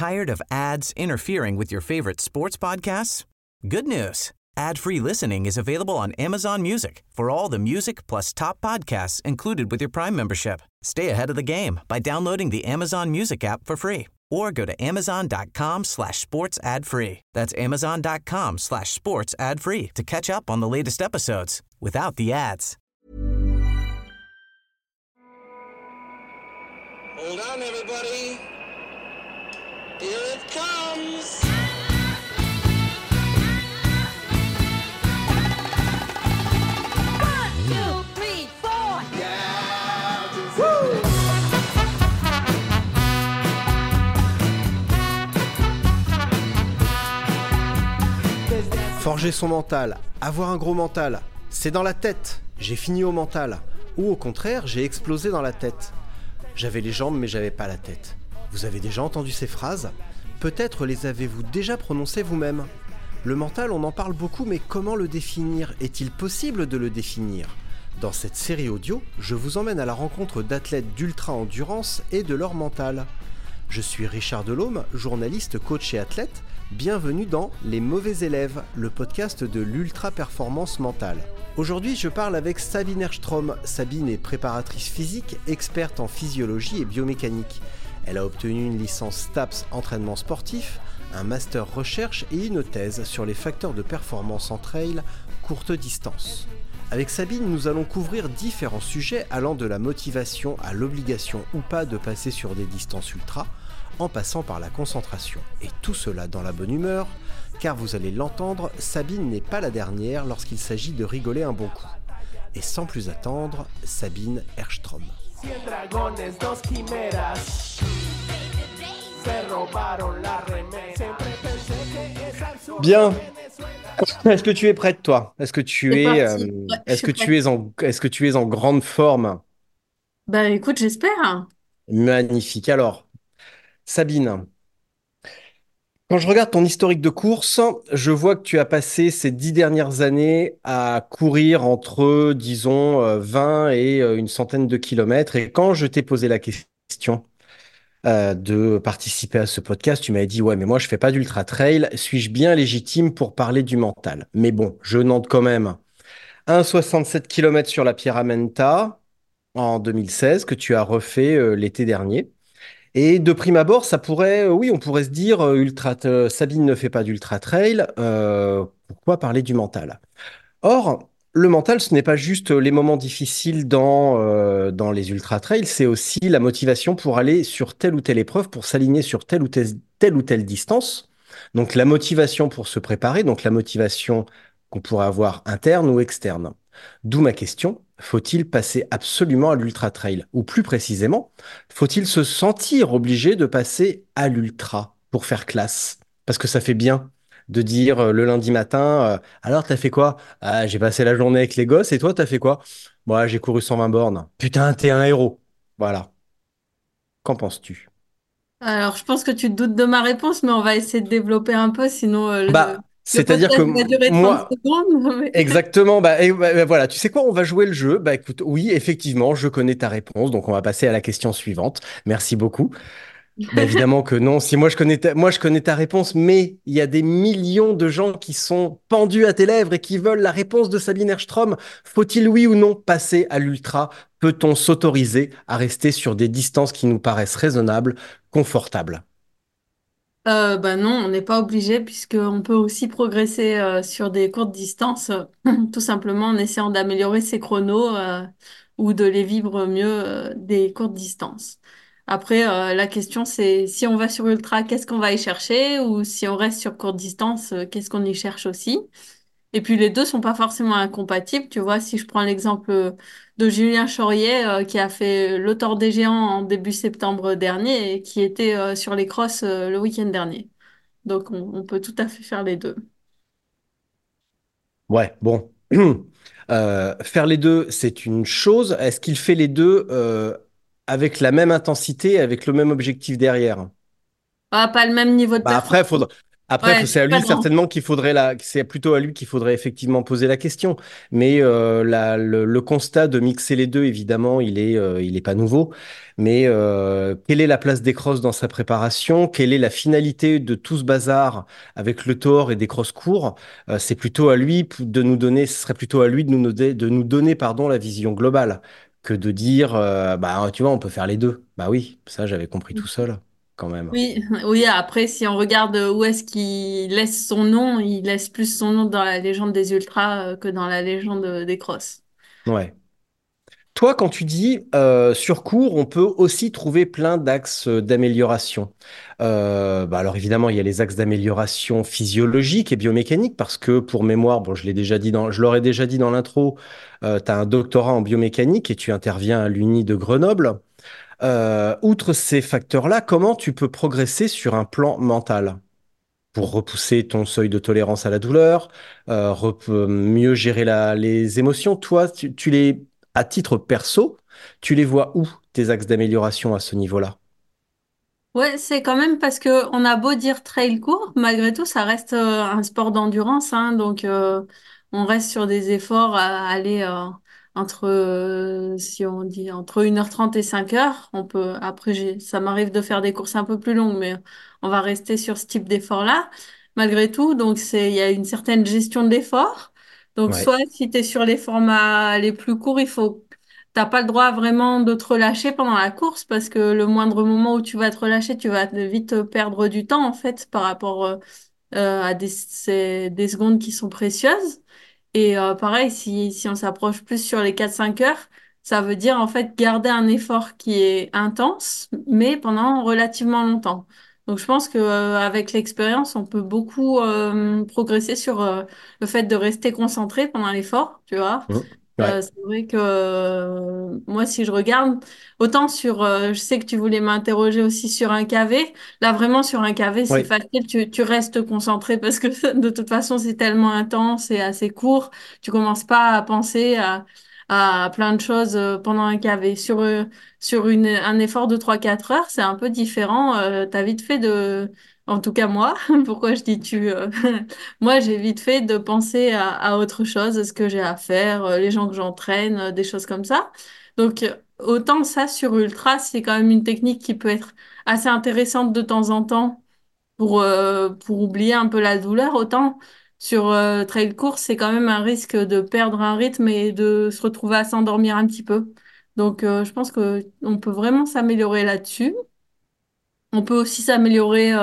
Tired of ads interfering with your favorite sports podcasts? Good news. Ad-free listening is available on Amazon Music for all the music plus top podcasts included with your Prime membership. Stay ahead of the game by downloading the Amazon Music app for free or go to amazon.com/sports ad free. That's amazon.com/sports ad free to catch up on the latest episodes without the ads. Hold on, everybody. Here it comes. One, two, three, four. Forger son mental, avoir un gros mental, c'est dans la tête, j'ai fini au mental. Ou au contraire, j'ai explosé dans la tête. J'avais les jambes mais j'avais pas la tête. Vous avez déjà entendu ces phrases ? Peut-être les avez-vous déjà prononcées vous-même. Le mental, on en parle beaucoup, mais comment le définir ? Est-il possible de le définir ? Dans cette série audio, je vous emmène à la rencontre d'athlètes d'ultra-endurance et de leur mental. Je suis Richard Delhomme, journaliste, coach et athlète. Bienvenue dans Les Mauvais Élèves, le podcast de l'ultra-performance mentale. Aujourd'hui, je parle avec Sabine Erstrom. Sabine est préparatrice physique, experte en physiologie et biomécanique. Elle a obtenu une licence STAPS entraînement sportif, un master recherche et une thèse sur les facteurs de performance en trail courte distance. Avec Sabine, nous allons couvrir différents sujets allant de la motivation à l'obligation ou pas de passer sur des distances ultra, en passant par la concentration. Et tout cela dans la bonne humeur, car vous allez l'entendre, Sabine n'est pas la dernière lorsqu'il s'agit de rigoler un bon coup. Et sans plus attendre, Sabine Erstrom. Bien. Est-ce que tu es prête, toi ? Est-ce que tu es, est-ce que tu es en grande forme ? Bah écoute, j'espère. Magnifique. Alors, Sabine, quand je regarde ton historique de course, je vois que tu as passé ces 10 dernières années à courir entre, disons, 20 et une centaine de kilomètres. Et quand je t'ai posé la question de participer à ce podcast, tu m'avais dit, ouais, mais moi, je fais pas d'ultra trail. Suis-je bien légitime pour parler du mental ? Mais bon, je note quand même 1,67 km sur la Pierramenta en 2016 que tu as refait l'été dernier. Et de prime abord, ça pourrait, oui, on pourrait se dire, Sabine ne fait pas d'ultra trail, pourquoi parler du mental? Or, le mental, ce n'est pas juste les moments difficiles dans les ultra trails, c'est aussi la motivation pour aller sur telle ou telle épreuve, pour s'aligner sur telle ou telle distance. Donc la motivation pour se préparer, donc la motivation qu'on pourrait avoir interne ou externe. D'où ma question, faut-il passer absolument à l'ultra trail? Ou plus précisément, faut-il se sentir obligé de passer à l'ultra pour faire classe? Parce que ça fait bien de dire le lundi matin, alors t'as fait quoi? Ah, j'ai passé la journée avec les gosses et toi t'as fait quoi? Moi, j'ai couru 120 bornes. Putain, t'es un héros. Voilà. Qu'en penses-tu? Alors, je pense que tu te doutes de ma réponse, mais on va essayer de développer un peu, sinon le C'est-à-dire que podcast va durer 30 moi, secondes. exactement, voilà, tu sais quoi, on va jouer le jeu. Bah écoute, oui, effectivement, je connais ta réponse, donc on va passer à la question suivante. Merci beaucoup. Bah évidemment que non, si moi je connais ta réponse, mais il y a des millions de gens qui sont pendus à tes lèvres et qui veulent la réponse de Sabine Erstrom. Faut-il oui ou non passer à l'ultra? Peut-on s'autoriser à rester sur des distances qui nous paraissent raisonnables, confortables? Bah non, on n'est pas obligé, puisqu'on peut aussi progresser sur des courtes distances, tout simplement en essayant d'améliorer ses chronos ou de les vivre mieux des courtes distances. Après, la question c'est si on va sur ultra, qu'est-ce qu'on va y chercher? Ou si on reste sur courte distance, qu'est-ce qu'on y cherche aussi? Et puis les deux sont pas forcément incompatibles. Tu vois, si je prends l'exemple de Julien Chaurier qui a fait le Tour des Géants en début septembre dernier et qui était sur les crosses le week-end dernier. Donc on peut tout à fait faire les deux. Ouais, bon. Faire les deux, c'est une chose. Est-ce qu'il fait les deux avec la même intensité, avec le même objectif derrière? Ah, pas le même niveau de Bah après, performance. Après, Ouais, je c'est suis à pas lui dans. certainement c'est plutôt à lui qu'il faudrait effectivement poser la question. Mais le constat de mixer les deux, évidemment, il est pas nouveau. Mais quelle est la place des crosses dans sa préparation? Quelle est la finalité de tout ce bazar avec le tore et des crosses courts? C'est plutôt à lui de nous donner, ce serait plutôt à lui de nous donner, pardon, la vision globale que de dire, bah, tu vois, on peut faire les deux. Bah oui, ça, j'avais compris tout seul, quand même. Oui, oui, après, si on regarde où est-ce qu'il laisse son nom, il laisse plus son nom dans la légende des ultras que dans la légende des crosses. Ouais. Toi, quand tu dis sur cours, on peut aussi trouver plein d'axes d'amélioration. Bah alors évidemment, il y a les axes d'amélioration physiologique et biomécanique parce que pour mémoire, bon, je l'aurais déjà dit dans l'intro, tu as un doctorat en biomécanique et tu interviens à l'Uni de Grenoble. Outre ces facteurs-là, comment tu peux progresser sur un plan mental? Pour repousser ton seuil de tolérance à la douleur, mieux gérer les émotions. Toi, à titre perso, tu les vois où, tes axes d'amélioration à ce niveau-là? Ouais, c'est quand même parce que on a beau dire trail court, malgré tout, ça reste un sport d'endurance, hein, donc on reste sur des efforts à aller entre, si on dit entre 1h30 et 5h. On peut, après, ça m'arrive de faire des courses un peu plus longues, mais on va rester sur ce type d'effort-là, malgré tout. Donc il y a une certaine gestion de l'effort. Donc Ouais. soit si tu es sur les formats les plus courts, t'as pas le droit vraiment de te relâcher pendant la course parce que le moindre moment où tu vas te relâcher, tu vas vite perdre du temps en fait par rapport à des secondes qui sont précieuses. Et pareil, si on s'approche plus sur les 4-5 heures, ça veut dire en fait garder un effort qui est intense, mais pendant relativement longtemps. Donc je pense que avec l'expérience, on peut beaucoup progresser sur le fait de rester concentré pendant l'effort, tu vois. Mhm. Ouais. C'est vrai que moi, si je regarde, autant sur, je sais que tu voulais m'interroger aussi sur un KV. Là, vraiment, sur un KV, c'est Oui. facile, tu restes concentré parce que de toute façon, c'est tellement intense et assez court. Tu commences pas à penser à plein de choses pendant un KV. Sur un effort de 3-4 heures, c'est un peu différent. T'as vite fait en tout cas moi, pourquoi je dis tu, moi, j'ai vite fait de penser à autre chose, à ce que j'ai à faire, les gens que j'entraîne, des choses comme ça. Donc, autant ça sur Ultra, c'est quand même une technique qui peut être assez intéressante de temps en temps pour oublier un peu la douleur. Autant sur trail course, c'est quand même un risque de perdre un rythme et de se retrouver à s'endormir un petit peu. Donc, je pense que on peut vraiment s'améliorer là-dessus. On peut aussi s'améliorer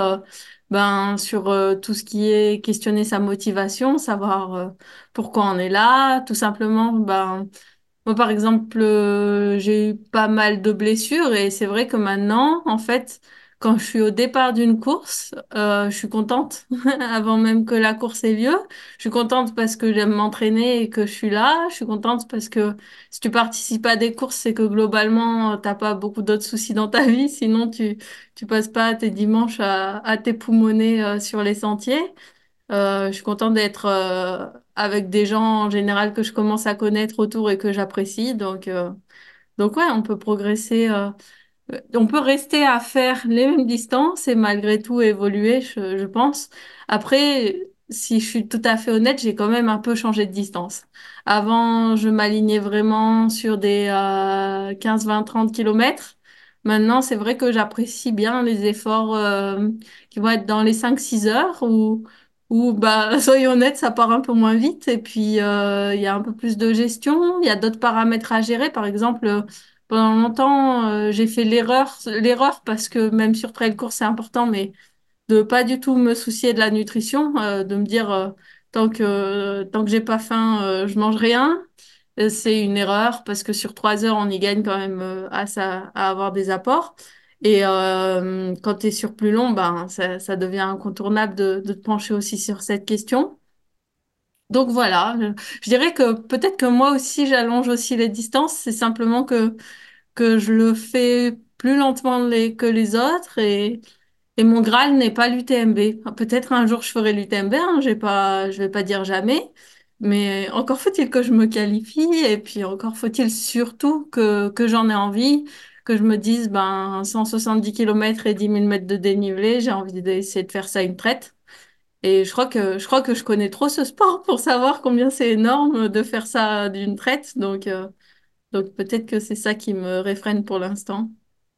sur tout ce qui est questionner sa motivation, savoir pourquoi on est là, tout simplement. Moi, par exemple, j'ai eu pas mal de blessures et c'est vrai que maintenant, en fait, quand je suis au départ d'une course, je suis contente avant même que la course ait lieu. Je suis contente parce que j'aime m'entraîner et que je suis là. Je suis contente parce que si tu participes à des courses, c'est que globalement, t'as pas beaucoup d'autres soucis dans ta vie. Sinon, tu passes pas tes dimanches à t'époumoner sur les sentiers. Je suis contente d'être avec des gens en général que je commence à connaître autour et que j'apprécie. Donc ouais, on peut progresser. On peut rester à faire les mêmes distances et malgré tout évoluer, je pense. Après, si je suis tout à fait honnête, j'ai quand même un peu changé de distance. Avant, je m'alignais vraiment sur des 15, 20, 30 kilomètres. Maintenant, c'est vrai que j'apprécie bien les efforts qui vont être dans les 5-6 heures où bah, soyons honnêtes, ça part un peu moins vite et puis il y a un peu plus de gestion. Il y a d'autres paramètres à gérer. Par exemple, pendant longtemps, j'ai fait l'erreur parce que même sur trail course, c'est important, mais de pas du tout me soucier de la nutrition, de me dire tant que j'ai pas faim, je mange rien. C'est une erreur parce que sur 3 heures, on y gagne quand même à avoir des apports. Et quand tu es sur plus long, ben, ça devient incontournable de te pencher aussi sur cette question. Donc voilà, je dirais que peut-être que moi aussi, j'allonge aussi les distances. C'est simplement que je le fais plus lentement que les autres et mon Graal n'est pas l'UTMB. Peut-être un jour je ferai l'UTMB, hein, je vais pas dire jamais, mais encore faut-il que je me qualifie et puis encore faut-il surtout que j'en ai envie, que je me dise ben 170 kilomètres et 10 000 mètres de dénivelé, j'ai envie d'essayer de faire ça une traite. Et je crois que je connais trop ce sport pour savoir combien c'est énorme de faire ça d'une traite. Donc peut-être que c'est ça qui me réfrène pour l'instant.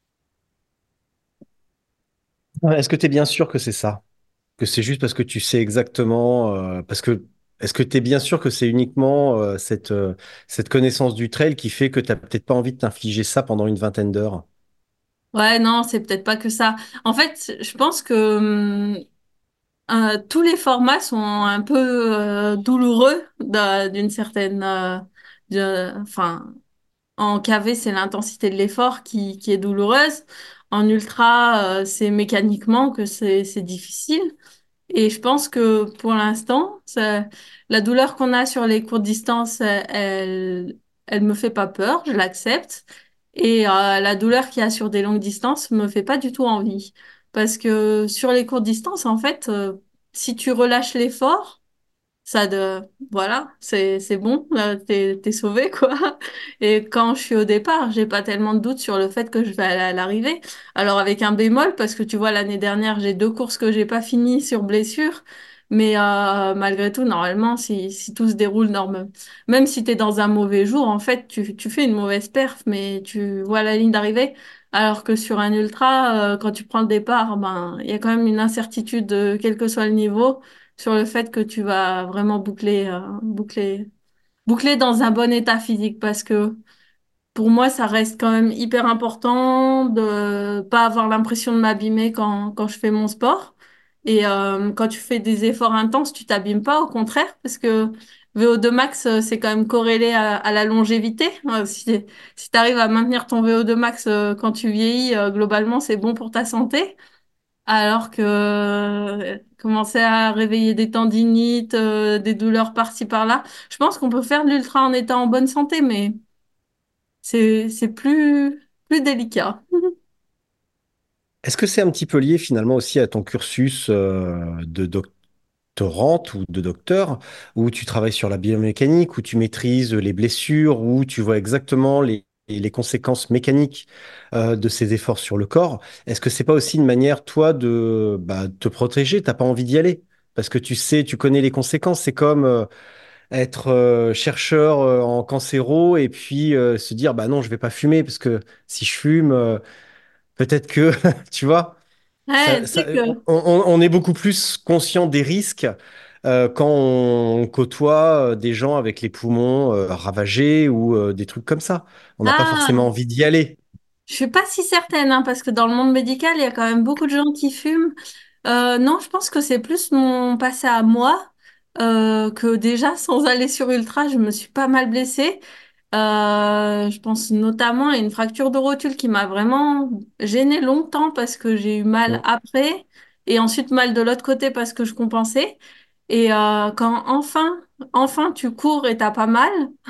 Ouais, est-ce que tu es bien sûr que c'est ça? Que c'est juste parce que tu sais exactement, parce que est-ce que tu es bien sûr que c'est uniquement cette connaissance du trail qui fait que tu n'as peut-être pas envie de t'infliger ça pendant une vingtaine d'heures? Ouais, non, c'est peut-être pas que ça. En fait, je pense que tous les formats sont un peu douloureux d'une certaine, enfin, en KV, c'est l'intensité de l'effort qui est douloureuse. En ultra, c'est mécaniquement que c'est difficile. Et je pense que pour l'instant, la douleur qu'on a sur les courtes distances, elle me fait pas peur, je l'accepte. Et la douleur qu'il y a sur des longues distances me fait pas du tout envie. Parce que sur les courtes distances, en fait, si tu relâches l'effort, ça de voilà, c'est bon, là, t'es sauvé quoi. Et quand je suis au départ, j'ai pas tellement de doutes sur le fait que je vais aller à l'arrivée. Alors avec un bémol parce que tu vois l'année dernière, j'ai 2 courses que j'ai pas finies sur blessure, mais malgré tout normalement si tout se déroule normal, même si t'es dans un mauvais jour, en fait, tu fais une mauvaise perf mais tu vois la ligne d'arrivée. Alors que sur un ultra, quand tu prends le départ, ben il y a quand même une incertitude, quel que soit le niveau sur le fait que tu vas vraiment boucler dans un bon état physique parce que pour moi, ça reste quand même hyper important de pas avoir l'impression de m'abîmer quand je fais mon sport. Et quand tu fais des efforts intenses, tu t'abîmes pas, au contraire, parce que VO2 max, c'est quand même corrélé à la longévité. Si tu arrives à maintenir ton VO2 max quand tu vieillis, globalement, c'est bon pour ta santé. Alors que commencer à réveiller des tendinites, des douleurs par-ci par-là, je pense qu'on peut faire de l'ultra en étant en bonne santé, mais c'est plus délicat. Est-ce que c'est un petit peu lié finalement aussi à ton cursus de doctorante ou de docteur, où tu travailles sur la biomécanique, où tu maîtrises les blessures, où tu vois exactement les conséquences mécaniques de ces efforts sur le corps? Est-ce que c'est pas aussi une manière, toi, de bah, te protéger? T'as pas envie d'y aller parce que tu sais, tu connais les conséquences. C'est comme être chercheur en cancéro et puis se dire, bah non, je vais pas fumer parce que si je fume, peut-être que, tu vois. Ouais, tu sais que On est beaucoup plus conscient des risques quand on côtoie des gens avec les poumons ravagés ou des trucs comme ça. On n'a pas forcément ah, envie d'y aller. je suis pas si certaine, hein, parce que dans le monde médical, il y a quand même beaucoup de gens qui fument. Non, je pense que c'est plus mon passé à moi, que déjà, sans aller sur Ultra, je me suis pas mal blessée. Je pense notamment à une fracture de rotule qui m'a vraiment gênée longtemps parce que j'ai eu mal Mm. après et ensuite mal de l'autre côté parce que je compensais. Et quand enfin tu cours et t'as pas mal,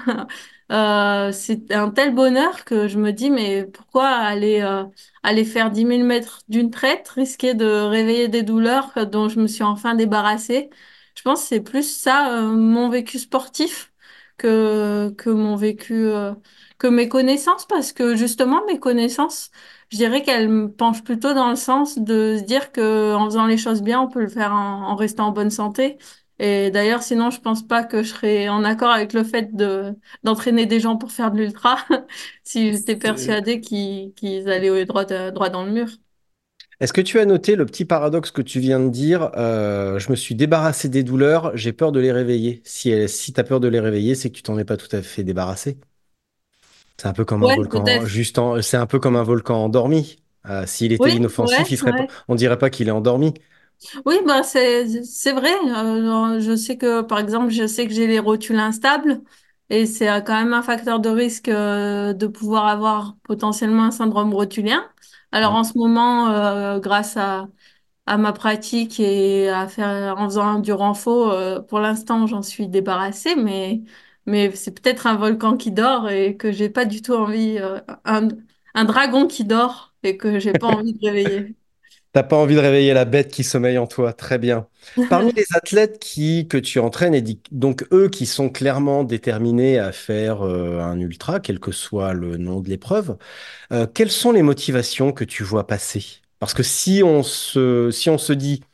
c'est un tel bonheur que je me dis mais pourquoi aller faire 10 000 mètres d'une traite, risquer de réveiller des douleurs dont je me suis enfin débarrassée. Je pense que c'est plus ça, mon vécu sportif que mon vécu, que mes connaissances, parce que justement, mes connaissances, je dirais qu'elles me penchent plutôt dans le sens de se dire que en faisant les choses bien, on peut le faire en restant en bonne santé. Et d'ailleurs, sinon, je pense pas que je serais en accord avec le fait d'entraîner des gens pour faire de l'ultra si j'étais persuadée qu'ils allaient droit dans le mur. Est-ce que tu as noté le petit paradoxe que tu viens de dire? Je me suis débarrassé des douleurs, j'ai peur de les réveiller. Si tu as peur de les réveiller, c'est que tu t'en es pas tout à fait débarrassé. C'est un peu comme un Ouais, volcan, peut-être. C'est un peu comme un volcan endormi. S'il était Oui, inoffensif, ouais, il serait pas, ouais. on dirait pas qu'il est endormi. Oui, bah c'est vrai. Je sais que par exemple, je sais que j'ai les rotules instables et c'est quand même un facteur de risque de pouvoir avoir potentiellement un syndrome rotulien. Alors Mm. en ce moment, grâce à ma pratique et à faire en faisant du renfort, pour l'instant, j'en suis débarrassée, mais c'est peut-être un volcan qui dort et que j'ai pas du tout envie, un dragon qui dort et que j'ai pas envie de réveiller. T'as pas envie de réveiller la bête qui sommeille en toi, très bien. Parmi les athlètes que tu entraînes, et donc eux qui sont clairement déterminés à faire un ultra, quel que soit le nom de l'épreuve, quelles sont les motivations que tu vois passer? Parce que si on se dit,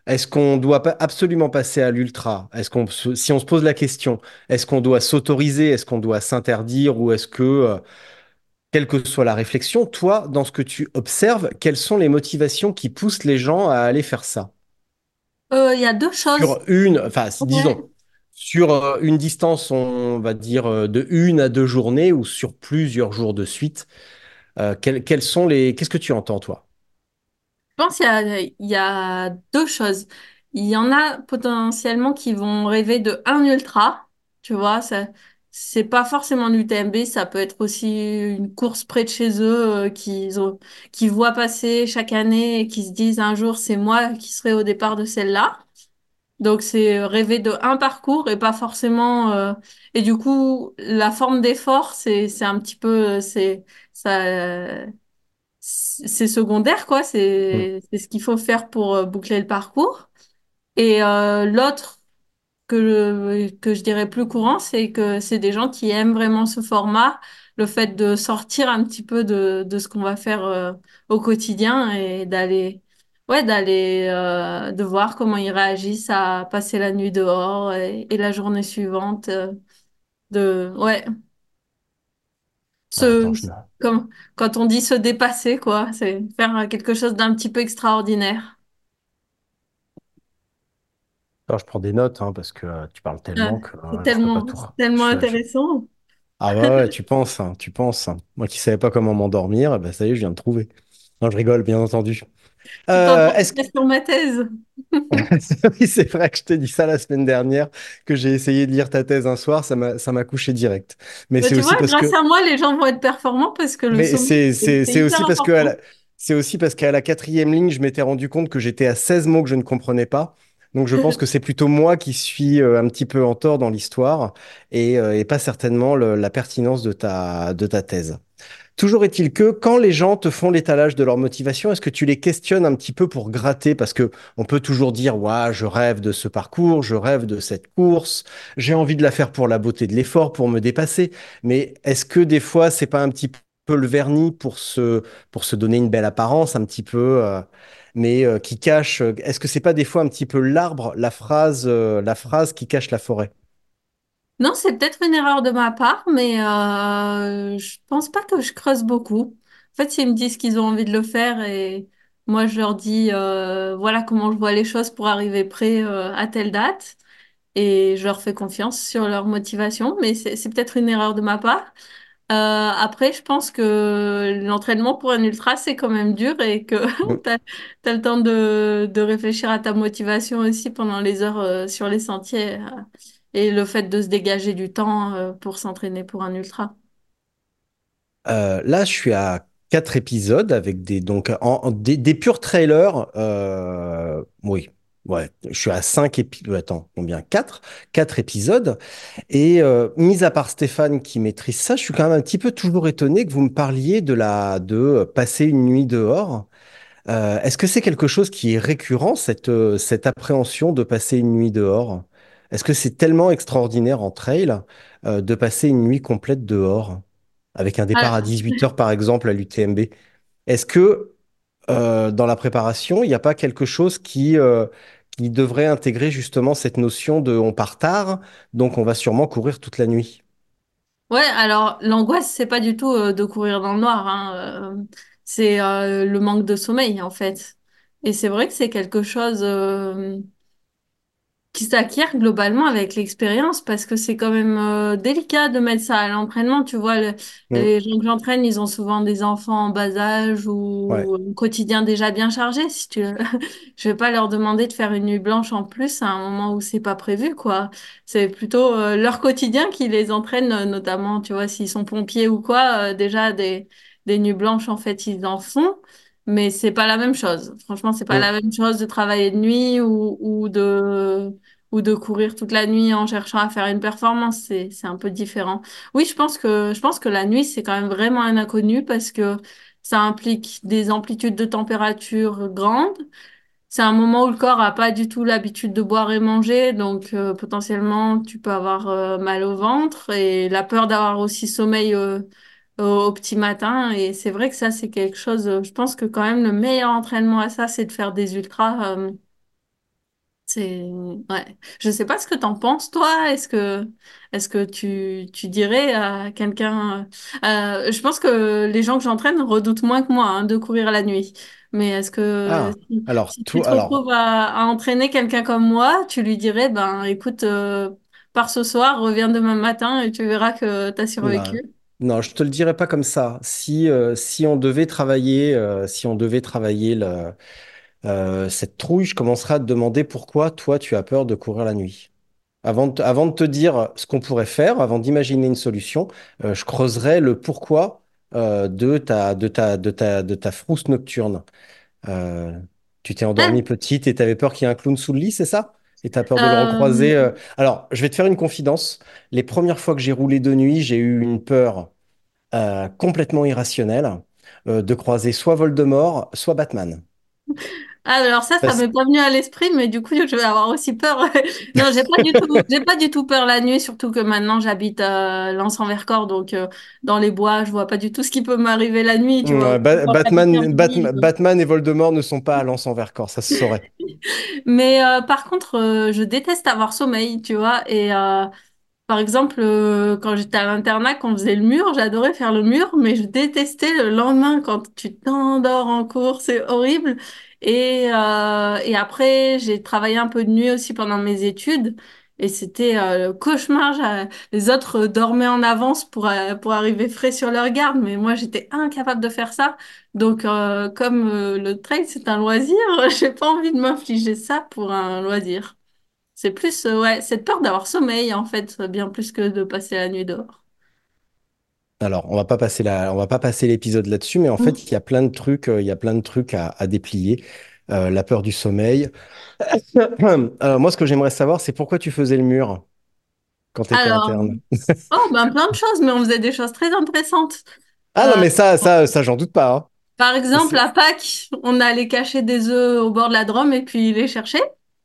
Est-ce qu'on doit absolument passer à l'ultra? Si on se pose la question, est-ce qu'on doit s'autoriser, est-ce qu'on doit s'interdire, ou est-ce que, quelle que soit la réflexion, toi, dans ce que tu observes, quelles sont les motivations qui poussent les gens à aller faire ça? Il y a deux choses. Disons, Ouais. sur une distance, on va dire, de 1 à 2 journées ou sur plusieurs jours de suite, qu'est-ce que tu entends, toi? Je pense qu'il y a deux choses. Il y en a potentiellement qui vont rêver de un ultra, tu vois, ça, c'est pas forcément l'UTMB, ça peut être aussi une course près de chez eux qui voient passer chaque année et qui se disent un jour c'est moi qui serai au départ de celle-là. Donc c'est rêver de un parcours et pas forcément et du coup la forme d'effort c'est un petit peu ça c'est secondaire, quoi. Hmm. C'est ce qu'il faut faire pour boucler le parcours. Et l'autre que je dirais plus courant, c'est que c'est des gens qui aiment vraiment ce format, le fait de sortir un petit peu de ce qu'on va faire au quotidien et de voir comment ils réagissent à passer la nuit dehors et la journée suivante. Ouais, Attends, se, comme, quand on dit se dépasser, quoi, c'est faire quelque chose d'un petit peu extraordinaire. je prends des notes, hein, parce que tu parles Euh, tellement que c'est je peux pas tellement, tout. c'est tellement Je- intéressant. Ah ouais, ouais, tu penses, hein, tu penses, hein. Moi qui savais pas comment m'endormir, eh ben, ça y est, je viens de trouver. Non, je rigole, bien entendu. Tu t'en Est-ce que... sur ma thèse. Oui, c'est vrai que je t'ai dit ça la semaine dernière, que j'ai essayé de lire ta thèse un soir, ça m'a couché direct. Mais Mais c'est tu vois, aussi parce grâce que à moi, les gens vont être performants parce que le Mais sommeil, c'est c'est hyper aussi parce que important. c'est aussi parce qu'à la quatrième ligne, je m'étais rendu compte que j'étais à 16 mots que je ne comprenais pas. Donc je pense que c'est plutôt moi qui suis un petit peu en tort dans l'histoire et pas certainement la pertinence de ta thèse. Toujours est-il que quand les gens te font l'étalage de leur motivation, est-ce que tu les questionnes un petit peu pour gratter? Parce que on peut toujours dire, ouais, je rêve de ce parcours, je rêve de cette course, j'ai envie de la faire pour la beauté de l'effort, pour me dépasser. Mais est-ce que des fois, c'est pas un petit peu le vernis pour se donner une belle apparence, un petit peu, mais qui cache, est-ce que c'est pas des fois un petit peu l'arbre, la phrase qui cache la forêt? Non, c'est peut-être une erreur de ma part, mais je pense pas que je creuse beaucoup. En fait, ils me disent qu'ils ont envie de le faire et moi, je leur dis voilà comment je vois les choses pour arriver prêt à telle date. Et je leur fais confiance sur leur motivation, mais c'est peut-être une erreur de ma part. Après, je pense que l'entraînement pour un ultra, c'est quand même dur et que Mm. t'as le temps de réfléchir à ta motivation aussi pendant les heures sur les sentiers et le fait de se dégager du temps pour s'entraîner pour un ultra. Là, je suis à 4 épisodes avec des purs trailers. Oui, ouais, je suis à 5 épisodes. Attends, combien? Quatre épisodes. Et mis à part Stéphane qui maîtrise ça, je suis quand même un petit peu toujours étonné que vous me parliez de passer une nuit dehors. Est-ce que c'est quelque chose qui est récurrent, cette appréhension de passer une nuit dehors? Est-ce que c'est tellement extraordinaire en trail, de passer une nuit complète dehors, avec un départ à Ah, 18 heures par exemple à l'UTMB? Est-ce que dans la préparation, il n'y a pas quelque chose qui devrait intégrer justement cette notion de on part tard, donc on va sûrement courir toute la nuit? ouais, alors l'angoisse, c'est pas du tout de courir dans le noir, hein, c'est le manque de sommeil en fait. Et c'est vrai que c'est quelque chose qui s'acquiert globalement avec l'expérience parce que c'est quand même délicat de mettre ça à l'entraînement. Tu vois, Mm. les gens que j'entraîne, ils ont souvent des enfants en bas âge Ouais. ou un quotidien déjà bien chargé. Si tu... Je vais pas leur demander de faire une nuit blanche en plus à un moment où c'est pas prévu, quoi. C'est plutôt leur quotidien qui les entraîne, notamment, tu vois, s'ils sont pompiers ou quoi, déjà des nuits blanches, en fait, ils en font. Mais c'est pas la même chose. Franchement, c'est pas la Mm. même chose de travailler de nuit ou de courir toute la nuit en cherchant à faire une performance. C'est un peu différent. Oui, je pense que la nuit, c'est quand même vraiment un inconnu parce que ça implique des amplitudes de température grandes. C'est un moment où le corps a pas du tout l'habitude de boire et manger, donc potentiellement tu peux avoir mal au ventre et la peur d'avoir aussi sommeil au petit matin. Et c'est vrai que ça, c'est quelque chose, je pense que quand même le meilleur entraînement à ça, c'est de faire des ultras. Ouais. Je sais pas ce que t'en penses, toi. Est-ce que tu dirais à quelqu'un, je pense que les gens que j'entraîne redoutent moins que moi hein, de courir la nuit. Mais est-ce que Ah, alors, si tu te retrouves à entraîner quelqu'un comme moi, tu lui dirais, ben, écoute, pars ce soir, reviens demain matin et tu verras que t'as non, survécu. non, je te le dirais pas comme ça. Si on devait travailler, cette trouille, je commencerais à te demander pourquoi toi tu as peur de courir la nuit. Avant de te dire ce qu'on pourrait faire, avant d'imaginer une solution, je creuserais le pourquoi de ta frousse nocturne. Euh, Tu t'es endormie Ouais. petite et tu avais peur qu'il y ait un clown sous le lit, c'est ça? Et tu as peur de le Euh, recroiser. Alors, je vais te faire une confidence. Les premières fois que j'ai roulé de nuit, j'ai eu une peur complètement irrationnelle de croiser soit Voldemort, soit Batman. Alors ça Parce- m'est pas venu à l'esprit, mais du coup, je vais avoir aussi peur. Non, j'ai pas du tout peur la nuit, surtout que maintenant j'habite à Lens-en-Vercors, donc dans les bois, je vois pas du tout ce qui peut m'arriver la nuit, tu vois. Je vois pas habiter en ville. Batman et Voldemort ne sont pas à Lens-en-Vercors, ça se saurait. Mais par contre, je déteste avoir sommeil, tu vois. Et par exemple, quand j'étais à l'internat, quand on faisait le mur, j'adorais faire le mur, mais je détestais le lendemain quand tu t'endors en cours, c'est horrible. Et après, j'ai travaillé un peu de nuit aussi pendant mes études, et c'était le cauchemar. Les autres dormaient en avance pour arriver frais sur leur garde, mais moi, j'étais incapable de faire ça. Donc, comme le trail, c'est un loisir, j'ai pas envie de m'infliger ça pour un loisir. C'est plus, ouais, cette peur d'avoir sommeil, en fait, bien plus que de passer la nuit dehors. Alors, on va pas passer l'épisode là-dessus, mais en fait, Mm. il y a plein de trucs, il y a plein de trucs à déplier. La peur du sommeil. Moi, ce que j'aimerais savoir, c'est pourquoi tu faisais le mur quand tu étais Alors, interne. oh, ben plein de choses, mais on faisait des choses très intéressantes. Ah non, Euh, mais ça, j'en doute pas, hein. Par exemple, C'est- à Pâques, on allait cacher des œufs au bord de la Drôme et puis les chercher.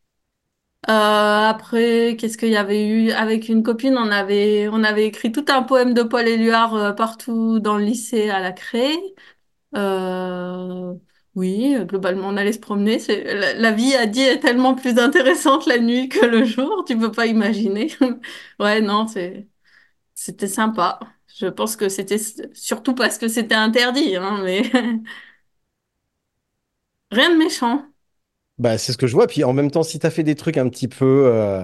Après, qu'est-ce qu'il y avait eu? Avec une copine, on avait écrit tout un poème de Paul Éluard partout dans le lycée à la Craie. Euh, oui, globalement, on allait se promener. La vie a dit est tellement plus intéressante la nuit que le jour, tu peux pas imaginer. Ouais, non, c'était sympa. Je pense que c'était surtout parce que c'était interdit, hein, mais rien de méchant. Bah, c'est ce que je vois. Puis en même temps, si tu as fait des trucs un petit peu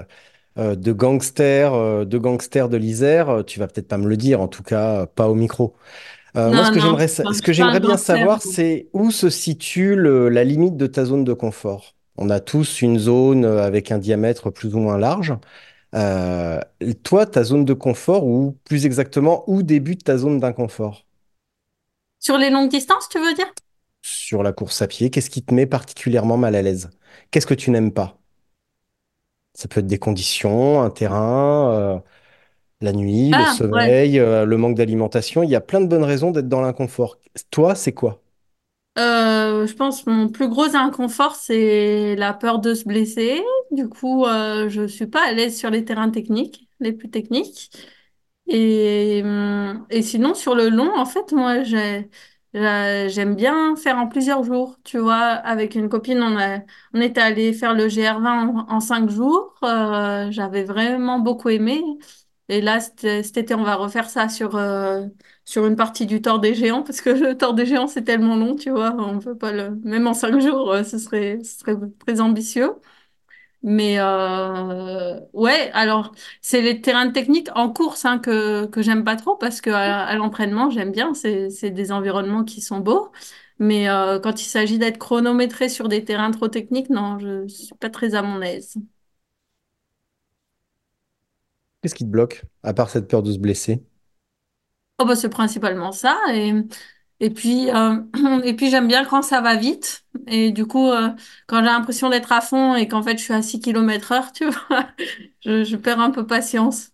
de gangster de l'Isère, tu vas peut-être pas me le dire, en tout cas, pas au micro. Moi, Non, non, ce je que suis pas un j'aimerais bien gangster. savoir, c'est où se situe la limite de ta zone de confort. On a tous une zone avec un diamètre plus ou moins large. Euh, Toi, ta zone de confort, ou plus exactement, où débute ta zone d'inconfort? Sur les longues distances, tu veux dire? Sur la course à pied, qu'est-ce qui te met particulièrement mal à l'aise? Qu'est-ce que tu n'aimes pas? Ça peut être des conditions, un terrain, la nuit, le Ah, ouais. sommeil, le manque d'alimentation. Il y a plein de bonnes raisons d'être dans l'inconfort. Toi, c'est quoi? Je pense que mon plus gros inconfort, c'est la peur de se blesser. Du coup, je suis pas à l'aise sur les terrains techniques, les plus techniques. Et sinon, sur le long, en fait, moi, j'aime bien faire en plusieurs jours. Tu vois, avec une copine, on était allé faire le GR20 en 5 jours. J'avais vraiment beaucoup aimé. Et là, cet été, on va refaire ça sur une partie du Tour des Géants, parce que le Tour des Géants, c'est tellement long, tu vois. On peut pas le... Même en 5 jours, ce serait très ambitieux. Mais ouais, alors c'est les terrains techniques en course hein, que j'aime pas trop parce que à l'entraînement j'aime bien, c'est des environnements qui sont beaux. Mais quand il s'agit d'être chronométré sur des terrains trop techniques, non, je suis pas très à mon aise. Qu'est-ce qui te bloque, à part cette peur de se blesser? Oh bah c'est principalement ça et puis et puis j'aime bien quand ça va vite et du coup quand j'ai l'impression d'être à fond et qu'en fait je suis à 6 km/h, tu vois, je perds un peu patience.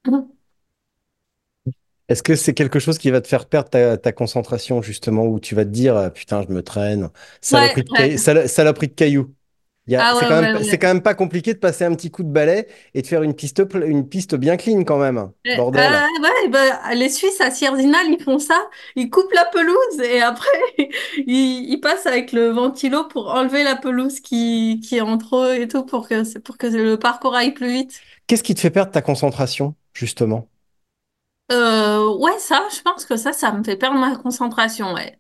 Est-ce que c'est quelque chose qui va te faire perdre ta concentration, justement, où tu vas te dire, putain, je me traîne, Ouais, ouais. saloperie de cailloux? Ah ouais, ouais, C'est ouais. quand même pas compliqué de passer un petit coup de balai et de faire une piste bien clean quand même. Bordel. Ouais, bah, les Suisses à Sierzinal, ils font ça. Ils coupent la pelouse et après, ils passent avec le ventilo pour enlever la pelouse qui est en trop et tout pour que le parcours aille plus vite. Qu'est-ce qui te fait perdre ta concentration, justement? Ouais, ça, je pense que ça me fait perdre ma concentration, ouais.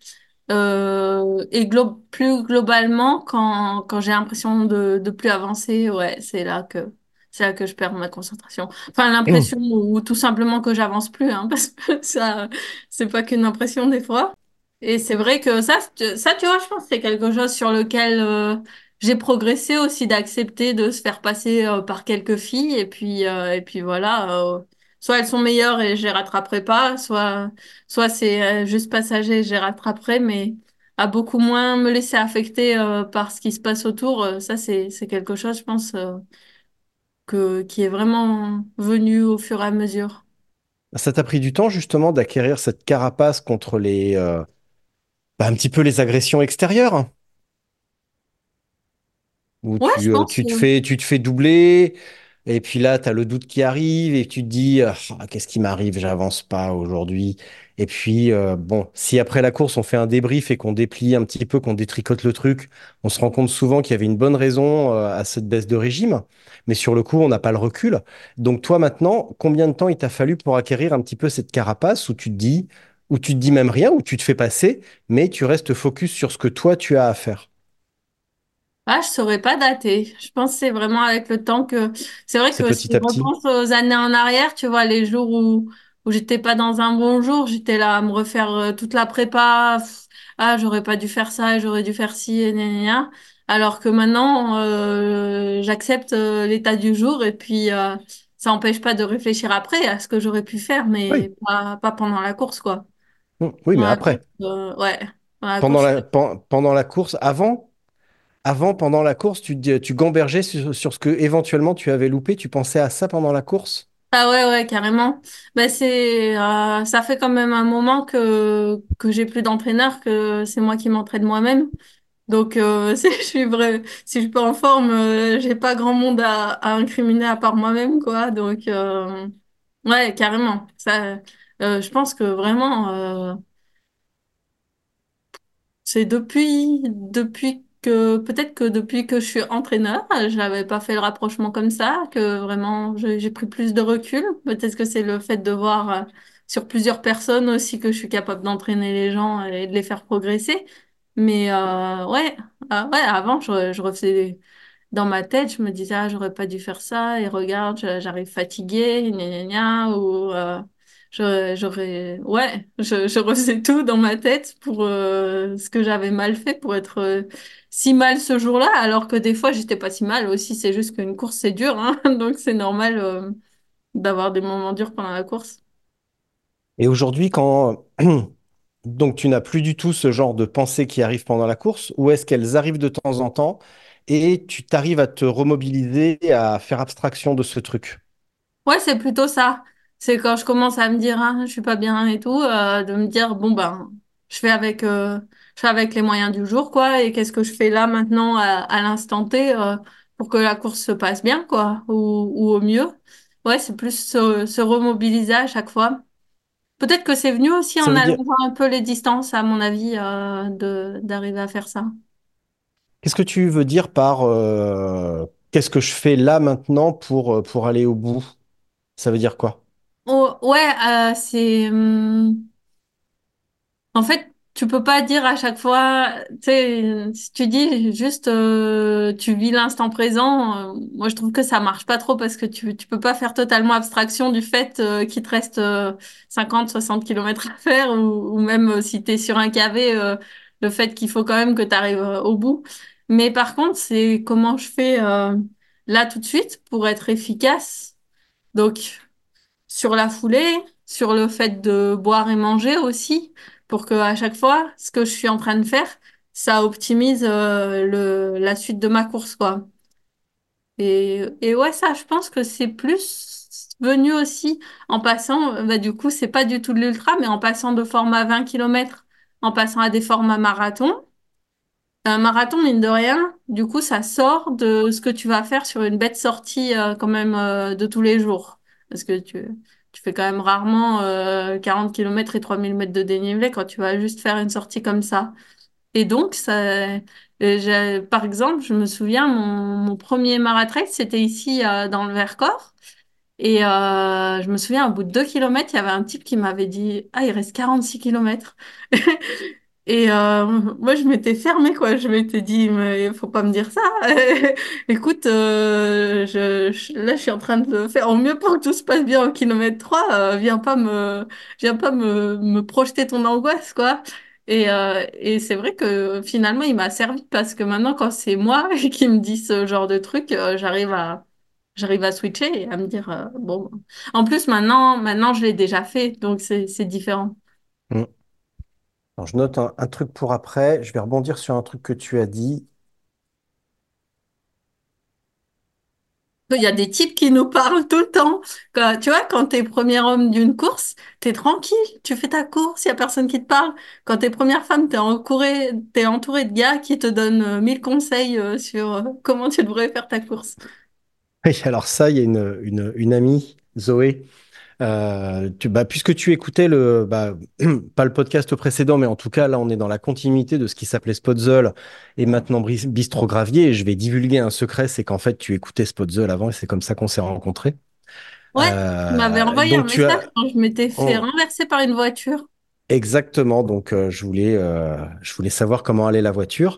Plus globalement, quand j'ai l'impression de plus avancer, ouais, c'est là que je perds ma concentration. Enfin, l'impression ou tout simplement que j'avance plus, hein, parce que ça, c'est pas qu'une impression des fois. Et c'est vrai que ça, tu vois, je pense que c'est quelque chose sur lequel j'ai progressé aussi d'accepter de se faire passer par quelques filles et puis voilà. Soit elles sont meilleures et je les rattraperai pas, soit c'est juste passager et je les rattraperai, mais à beaucoup moins me laisser affecter par ce qui se passe autour, ça c'est quelque chose, je pense, qui est vraiment venu au fur et à mesure. Ça t'a pris du temps, justement, d'acquérir cette carapace contre un petit peu les agressions extérieures, où Ouais, je pense. tu te fais doubler, et puis là, tu as le doute qui arrive, et tu te dis, ah, qu'est-ce qui m'arrive, j'avance pas aujourd'hui. Et puis, bon, si après la course, on fait un débrief et qu'on déplie un petit peu, qu'on détricote le truc, on se rend compte souvent qu'il y avait une bonne raison, à cette baisse de régime, mais sur le coup, on n'a pas le recul. Donc toi, maintenant, combien de temps il t'a fallu pour acquérir un petit peu cette carapace où tu te dis même rien, où tu te fais passer, mais tu restes focus sur ce que toi, tu as à faire? Ah, je saurais pas dater. Je pense que c'est vraiment avec le temps que... C'est vrai C'est que si petit je à petit. repense aux années en arrière, tu vois, les jours où j'étais pas dans un bon jour, j'étais là à me refaire toute la prépa. Ah, j'aurais pas dû faire ça, j'aurais dû faire ci, et gna gna gna. Alors que maintenant, j'accepte l'état du jour et puis ça n'empêche pas de réfléchir après à ce que j'aurais pu faire, Oui. mais pas pendant la course, quoi. Oui, mais Pendant la course, après, ouais. Pendant la course, pendant la course, pendant la course, tu gambergeais sur ce que éventuellement tu avais loupé, tu pensais à ça pendant la course? ah ouais, ouais, carrément. Ben ça fait quand même un moment que j'ai plus d'entraîneur, que c'est moi qui m'entraîne moi-même. Donc, je suis vrai, si je suis pas en forme, j'ai pas grand monde à incriminer à part moi-même, quoi. Donc, ouais, carrément. Je pense que vraiment, c'est peut-être que depuis que je suis entraîneur, je n'avais pas fait le rapprochement comme ça, que vraiment j'ai pris plus de recul. Peut-être que c'est le fait de voir sur plusieurs personnes aussi que je suis capable d'entraîner les gens et de les faire progresser. Mais ouais, ouais, avant je refaisais dans ma tête, je me disais ah j'aurais pas dû faire ça et regarde j'arrive fatiguée, gna gna gna, ou je refaisais tout dans ma tête pour ce que j'avais mal fait pour être si mal ce jour-là, alors que des fois j'étais pas si mal aussi. C'est juste qu'une course c'est dur, hein, donc c'est normal d'avoir des moments durs pendant la course. Et aujourd'hui, quand donc tu n'as plus du tout ce genre de pensées qui arrivent pendant la course, ou est-ce qu'elles arrivent de temps en temps et tu t'arrives à te remobiliser, à faire abstraction de ce truc? Ouais, c'est plutôt ça. C'est quand je commence à me dire ah, je suis pas bien et tout, de me dire bon ben je fais avec les moyens du jour quoi et qu'est-ce que je fais là maintenant à l'instant T pour que la course se passe bien quoi ou au mieux. Ouais, c'est plus se remobiliser à chaque fois. Peut-être que c'est venu aussi Ça en veut dire, allongeant un peu les distances à mon avis de d'arriver à faire ça. qu'est-ce que tu veux dire par qu'est-ce que je fais là maintenant pour aller au bout? Ça veut dire quoi? Oh, ouais, en fait, tu peux pas dire à chaque fois, tu sais, si tu dis juste tu vis l'instant présent, moi je trouve que ça marche pas trop parce que tu peux pas faire totalement abstraction du fait qu'il te reste 50, 60 kilomètres à faire ou même si tu es sur un KV, le fait qu'il faut quand même que tu arrives au bout. Mais par contre, c'est comment je fais là tout de suite pour être efficace. Donc, sur la foulée, sur le fait de boire et manger aussi, pour que à chaque fois, ce que je suis en train de faire, ça optimise la suite de ma course, quoi. Et ouais, ça, je pense que c'est plus venu aussi en passant, bah, du coup, c'est pas du tout de l'ultra, mais en passant de format 20 kilomètres, en passant à des formats marathon. Un marathon, mine de rien, du coup, ça sort de ce que tu vas faire sur une bête sortie quand même de tous les jours. Parce que tu fais quand même rarement 40 km et 3 000 mètres de dénivelé quand tu vas juste faire une sortie comme ça. Et donc, par exemple, je me souviens, mon premier marathon, c'était ici dans le Vercors. Et je me souviens, au bout de 2 kilomètres, il y avait un type qui m'avait dit, Ah, il reste 46 kilomètres. Et moi, je m'étais fermée, quoi. Je m'étais dit, mais faut pas me dire ça. Écoute, là, je suis en train de faire au mieux pour que tout se passe bien au kilomètre 3. Viens pas me projeter ton angoisse, quoi. Et c'est vrai que finalement, il m'a servi parce que maintenant, quand c'est moi qui me dit ce genre de truc, j'arrive à switcher et à me dire, bon. En plus, maintenant, je l'ai déjà fait, donc c'est différent. Mm. Alors, je note un truc pour après. Je vais rebondir sur un truc que tu as dit. Il y a des types qui nous parlent tout le temps. Tu vois, quand t'es premier homme d'une course, t'es tranquille, tu fais ta course, il y a personne qui te parle. Quand t'es première femme, t'es entouré de gars qui te donnent 1000 conseils sur comment tu devrais faire ta course. Oui, alors ça, il y a une amie, Zoé. Puisque tu écoutais pas le podcast précédent, mais en tout cas, là, on est dans la continuité de ce qui s'appelait Spotzel et maintenant Bistro Gravier. Et je vais divulguer un secret, c'est qu'en fait, tu écoutais Spotzel avant et c'est comme ça qu'on s'est rencontrés. Ouais, tu m'avais envoyé un Donc, tu message as. quand je m'étais fait on- renverser par une voiture. Exactement. Donc, je voulais savoir comment allait la voiture.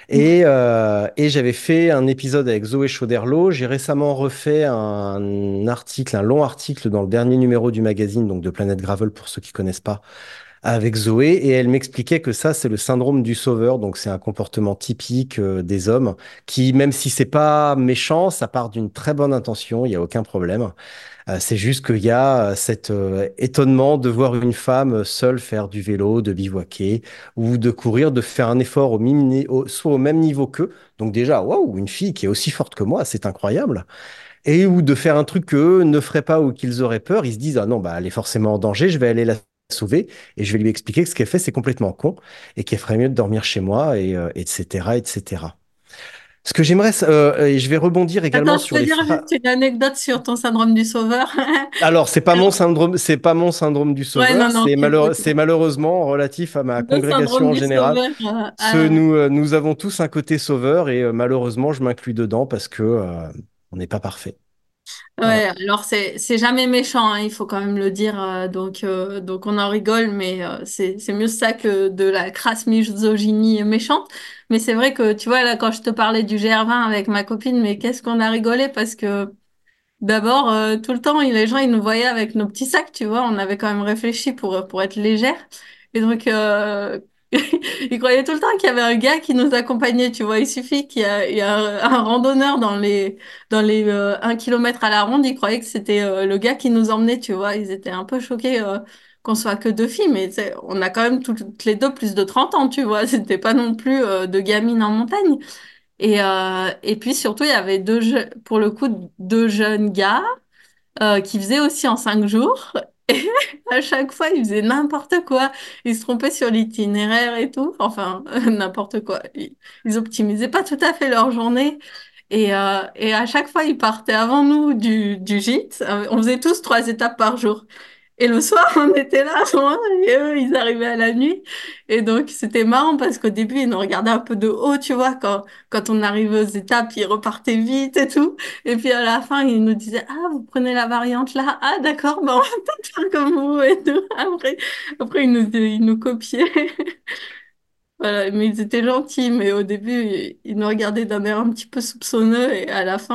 Et j'avais fait un épisode avec Zoé Chauderlot. J'ai récemment refait un article, un long article dans le dernier numéro du magazine, donc de Planète Gravel pour ceux qui connaissent pas, avec Zoé. Et elle m'expliquait que ça, c'est le syndrome du sauveur. Donc, c'est un comportement typique des hommes qui, même si c'est pas méchant, ça part d'une très bonne intention. Il n'y a aucun problème. C'est juste qu'il y a cet étonnement de voir une femme seule faire du vélo, de bivouaquer ou de courir, de faire un effort soit au même niveau qu'eux. Donc déjà, waouh, une fille qui est aussi forte que moi, c'est incroyable. Et ou de faire un truc qu'eux ne feraient pas ou qu'ils auraient peur. Ils se disent, ah non, bah, elle est forcément en danger, je vais aller la sauver et je vais lui expliquer que ce qu'elle fait, c'est complètement con et qu'elle ferait mieux de dormir chez moi, etc., etc. Ce que j'aimerais, et je vais rebondir Attends, également je sur peux les dire phrases. juste une anecdote sur ton syndrome du sauveur. Alors, c'est pas mon syndrome du Ouais, non, sauveur, non, c'est malheureusement relatif à ma le syndrome congrégation en du général. sauveur. Nous avons tous un côté sauveur et malheureusement, je m'inclus dedans parce que on n'est pas parfait. Voilà. Ouais, alors c'est jamais méchant, hein, il faut quand même le dire. Donc on en rigole, mais c'est mieux ça que de la crasse misogynie méchante. Mais c'est vrai que tu vois là quand je te parlais du GR20 avec ma copine, mais qu'est-ce qu'on a rigolé parce que d'abord tout le temps les gens ils nous voyaient avec nos petits sacs, tu vois, on avait quand même réfléchi pour être légère. Et donc ils croyaient tout le temps qu'il y avait un gars qui nous accompagnait, tu vois. Il suffit il y a un randonneur dans les 1 kilomètre à la ronde, ils croyaient que c'était le gars qui nous emmenait, tu vois. Ils étaient un peu choqués qu'on soit que deux filles, mais on a quand même toutes les deux plus de 30 ans, tu vois. C'était pas non plus de gamines en montagne. Et puis surtout, il y avait pour le coup, deux jeunes gars qui faisaient aussi en 5 jours. Et à chaque fois, ils faisaient n'importe quoi. Ils se trompaient sur l'itinéraire et tout. Enfin, n'importe quoi. Ils optimisaient pas tout à fait leur journée. Et à chaque fois, ils partaient avant nous du gîte. On faisait tous 3 étapes par jour. Et le soir, on était là, moi, et eux, ils arrivaient à la nuit. Et donc, c'était marrant parce qu'au début, ils nous regardaient un peu de haut, tu vois, quand on arrivait aux étapes, ils repartaient vite et tout. Et puis à la fin, ils nous disaient, Ah, vous prenez la variante là? Ah, d'accord, ben, on va peut-être faire comme vous et tout. Après ils nous copiaient. Voilà, mais ils étaient gentils, mais au début, ils nous regardaient d'un air un petit peu soupçonneux. Et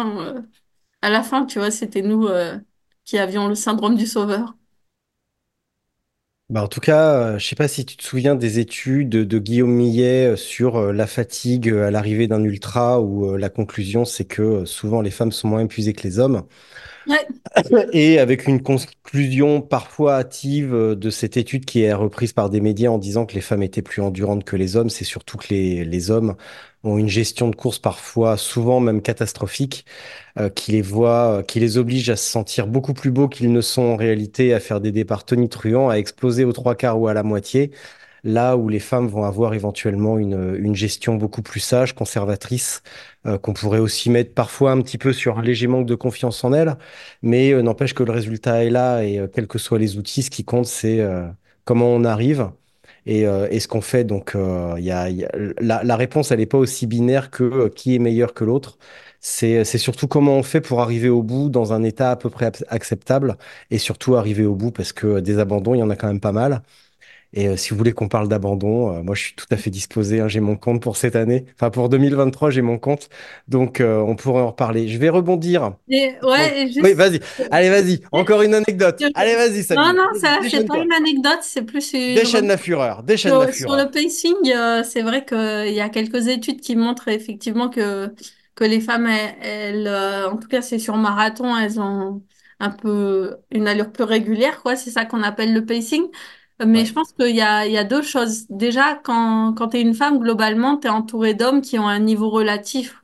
à la fin, tu vois, c'était nous qui avions le syndrome du sauveur. Bah, en tout cas, je sais pas si tu te souviens des études de Guillaume Millet sur la fatigue à l'arrivée d'un ultra, où la conclusion c'est que souvent les femmes sont moins épuisées que les hommes. Ouais, Et avec une conclusion parfois hâtive de cette étude qui est reprise par des médias en disant que les femmes étaient plus endurantes que les hommes, c'est surtout que les hommes ont une gestion de course parfois, souvent même catastrophique, qui les oblige à se sentir beaucoup plus beaux qu'ils ne sont en réalité, à faire des départs tonitruants, à exploser aux trois quarts ou à la moitié. là où les femmes vont avoir éventuellement une gestion beaucoup plus sage, conservatrice, qu'on pourrait aussi mettre parfois un petit peu sur un léger manque de confiance en elles, mais n'empêche que le résultat est là et quels que soient les outils, ce qui compte, c'est comment on arrive et ce qu'on fait. Donc, la réponse, elle n'est pas aussi binaire que qui est meilleur que l'autre. C'est surtout comment on fait pour arriver au bout dans un état à peu près acceptable et surtout arriver au bout parce que des abandons, il y en a quand même pas mal. Et si vous voulez qu'on parle d'abandon, moi je suis tout à fait disposé, hein, j'ai mon compte pour cette année. Enfin, pour 2023, j'ai mon compte. Donc, on pourrait en reparler. Je vais rebondir. Et Donc, ouais, et oui, juste. vas-y. Allez, vas-y. Encore une anecdote. Allez, vas-y, Non, Sabine. non, Vas-y, ça, c'est pas déchaîne-toi. une anecdote, c'est plus une Déchaîne la remarque. fureur. Déchaîne la Sur le fureur. pacing, c'est vrai qu'il y a quelques études qui montrent effectivement que les femmes, en tout cas c'est sur marathon, elles ont un peu une allure plus régulière, quoi. C'est ça qu'on appelle le pacing. Mais Ouais, je pense qu'il y a deux choses. Déjà, quand tu es une femme, globalement, tu es entourée d'hommes qui ont un niveau relatif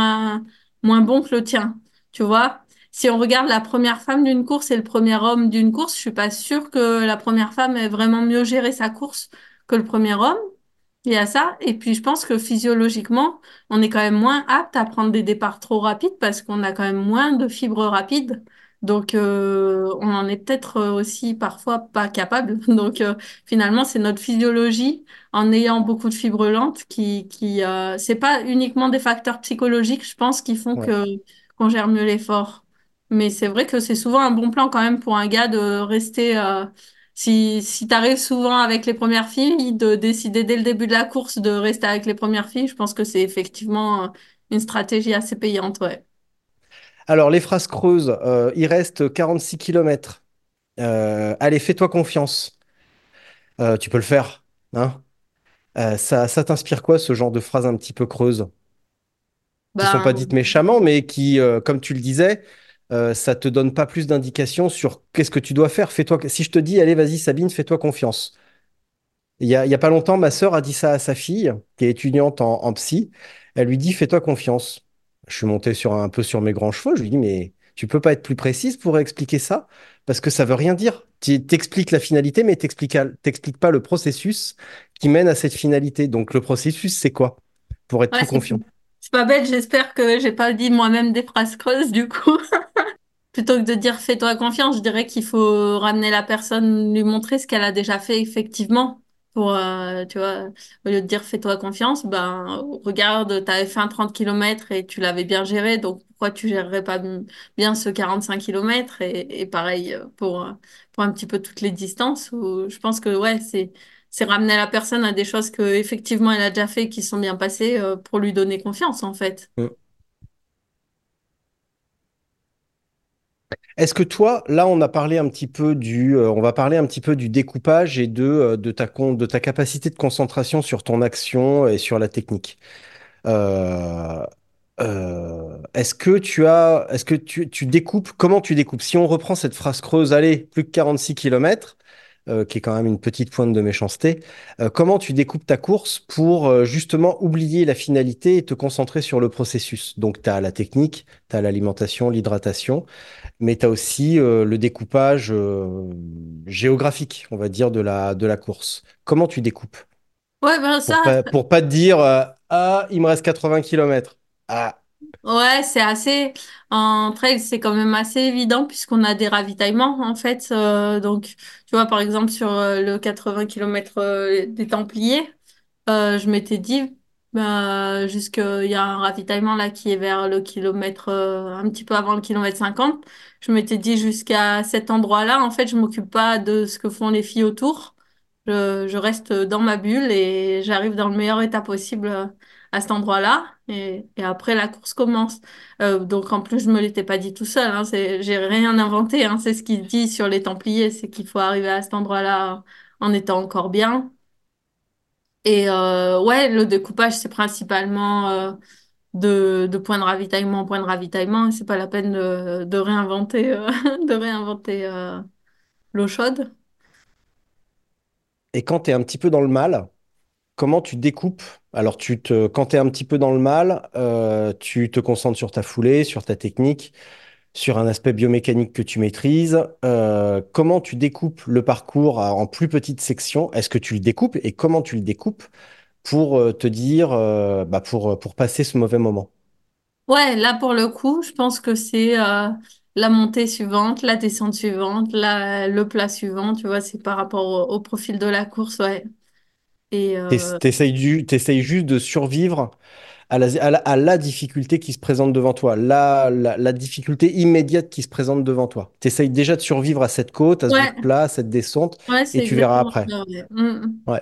moins bon que le tien. Tu vois? Si on regarde la première femme d'une course et le premier homme d'une course, je suis pas sûre que la première femme ait vraiment mieux géré sa course que le premier homme. Il y a ça. Et puis, je pense que physiologiquement, on est quand même moins apte à prendre des départs trop rapides parce qu'on a quand même moins de fibres rapides. Donc, on en est peut-être aussi parfois pas capable. Donc, finalement, c'est notre physiologie en ayant beaucoup de fibres lentes c'est pas uniquement des facteurs psychologiques, je pense, qui font ouais. qu'on gère mieux l'effort. Mais c'est vrai que c'est souvent un bon plan quand même pour un gars de rester, si tu arrives souvent avec les premières filles, de décider dès le début de la course de rester avec les premières filles, je pense que c'est effectivement une stratégie assez payante, ouais. Alors, les phrases creuses, il reste 46 kilomètres. Allez, fais-toi confiance. Tu peux le faire. Hein. Ça t'inspire quoi, ce genre de phrases un petit peu creuses, qui sont pas Ben, dites méchamment, mais qui, comme tu le disais, ça te donne pas plus d'indications sur qu'est-ce que tu dois faire. Fais-toi, si je te dis, allez, vas-y, Sabine, fais-toi confiance. Il y a pas longtemps, ma sœur a dit ça à sa fille, qui est étudiante en psy. Elle lui dit, fais-toi confiance. Je suis monté un peu sur mes grands chevaux. Je lui dis, mais tu peux pas être plus précise pour expliquer ça? Parce que ça veut rien dire. Tu t'expliques la finalité, mais t'expliques pas le processus qui mène à cette finalité. Donc, le processus, c'est quoi? Pour être ouais, plus confiant. c'est pas bête, j'espère que j'ai pas dit moi-même des phrases creuses du coup. Plutôt que de dire fais-toi confiance, je dirais qu'il faut ramener la personne, lui montrer ce qu'elle a déjà fait effectivement. Pour, tu vois, au lieu de dire fais-toi confiance, ben, regarde, tu avais fait un 30 kilomètres et tu l'avais bien géré, donc pourquoi tu gérerais pas bien ce 45 kilomètres et pareil pour un petit peu toutes les distances où je pense que ouais, c'est ramener la personne à des choses que effectivement elle a déjà fait qui sont bien passées pour lui donner confiance en fait. Mm. Est-ce que toi, là, on a parlé un petit peu on va parler un petit peu du découpage et de ta capacité de concentration sur ton action et sur la technique. Euh, est-ce que tu découpes, comment tu découpes? Si on reprend cette phrase creuse, allez, plus que 46 kilomètres, qui est quand même une petite pointe de méchanceté, comment tu découpes ta course pour justement oublier la finalité et te concentrer sur le processus? Donc, tu as la technique, tu as l'alimentation, l'hydratation, mais tu as aussi le découpage géographique, on va dire, de la course. Comment tu découpes? Ouais, ben ça, Pour pas te dire, ah, il me reste 80 kilomètres. Ah, ouais, c'est assez. En trail, c'est quand même assez évident puisqu'on a des ravitaillements en fait. Donc, tu vois, par exemple, sur le 80 km des Templiers, je m'étais dit, bah, il y a un ravitaillement là qui est vers le kilomètre, un petit peu avant le kilomètre 50. Je m'étais dit, jusqu'à cet endroit-là, en fait, je m'occupe pas de ce que font les filles autour. Je reste dans ma bulle et j'arrive dans le meilleur état possible à cet endroit-là. Et après, la course commence. Donc, en plus, je me l'étais pas dit tout seul. Hein, j'ai rien inventé. Hein, c'est ce qu'il dit sur les Templiers, c'est qu'il faut arriver à cet endroit-là en étant encore bien. Et ouais, le découpage, c'est principalement de point de ravitaillement en point de ravitaillement. C'est pas la peine de réinventer, de réinventer l'eau chaude. et quand tu es un petit peu dans le mal, comment tu découpes? Alors, quand tu es un petit peu dans le mal, tu te concentres sur ta foulée, sur ta technique, sur un aspect biomécanique que tu maîtrises. Comment tu découpes le parcours en plus petites sections? Est-ce que tu le découpes et comment tu le découpes pour te dire, bah, pour passer ce mauvais moment? Ouais, là pour le coup, je pense que c'est la montée suivante, la descente suivante, le plat suivant, tu vois, c'est par rapport au profil de la course, ouais. Et T'essayes juste de survivre à la difficulté qui se présente devant toi, la difficulté immédiate qui se présente devant toi. T'essayes déjà de survivre à cette côte, à ce bout de ouais, plat, à cette descente, ouais, et c'est tu verras exactement après. ça, ouais. Mm. Ouais.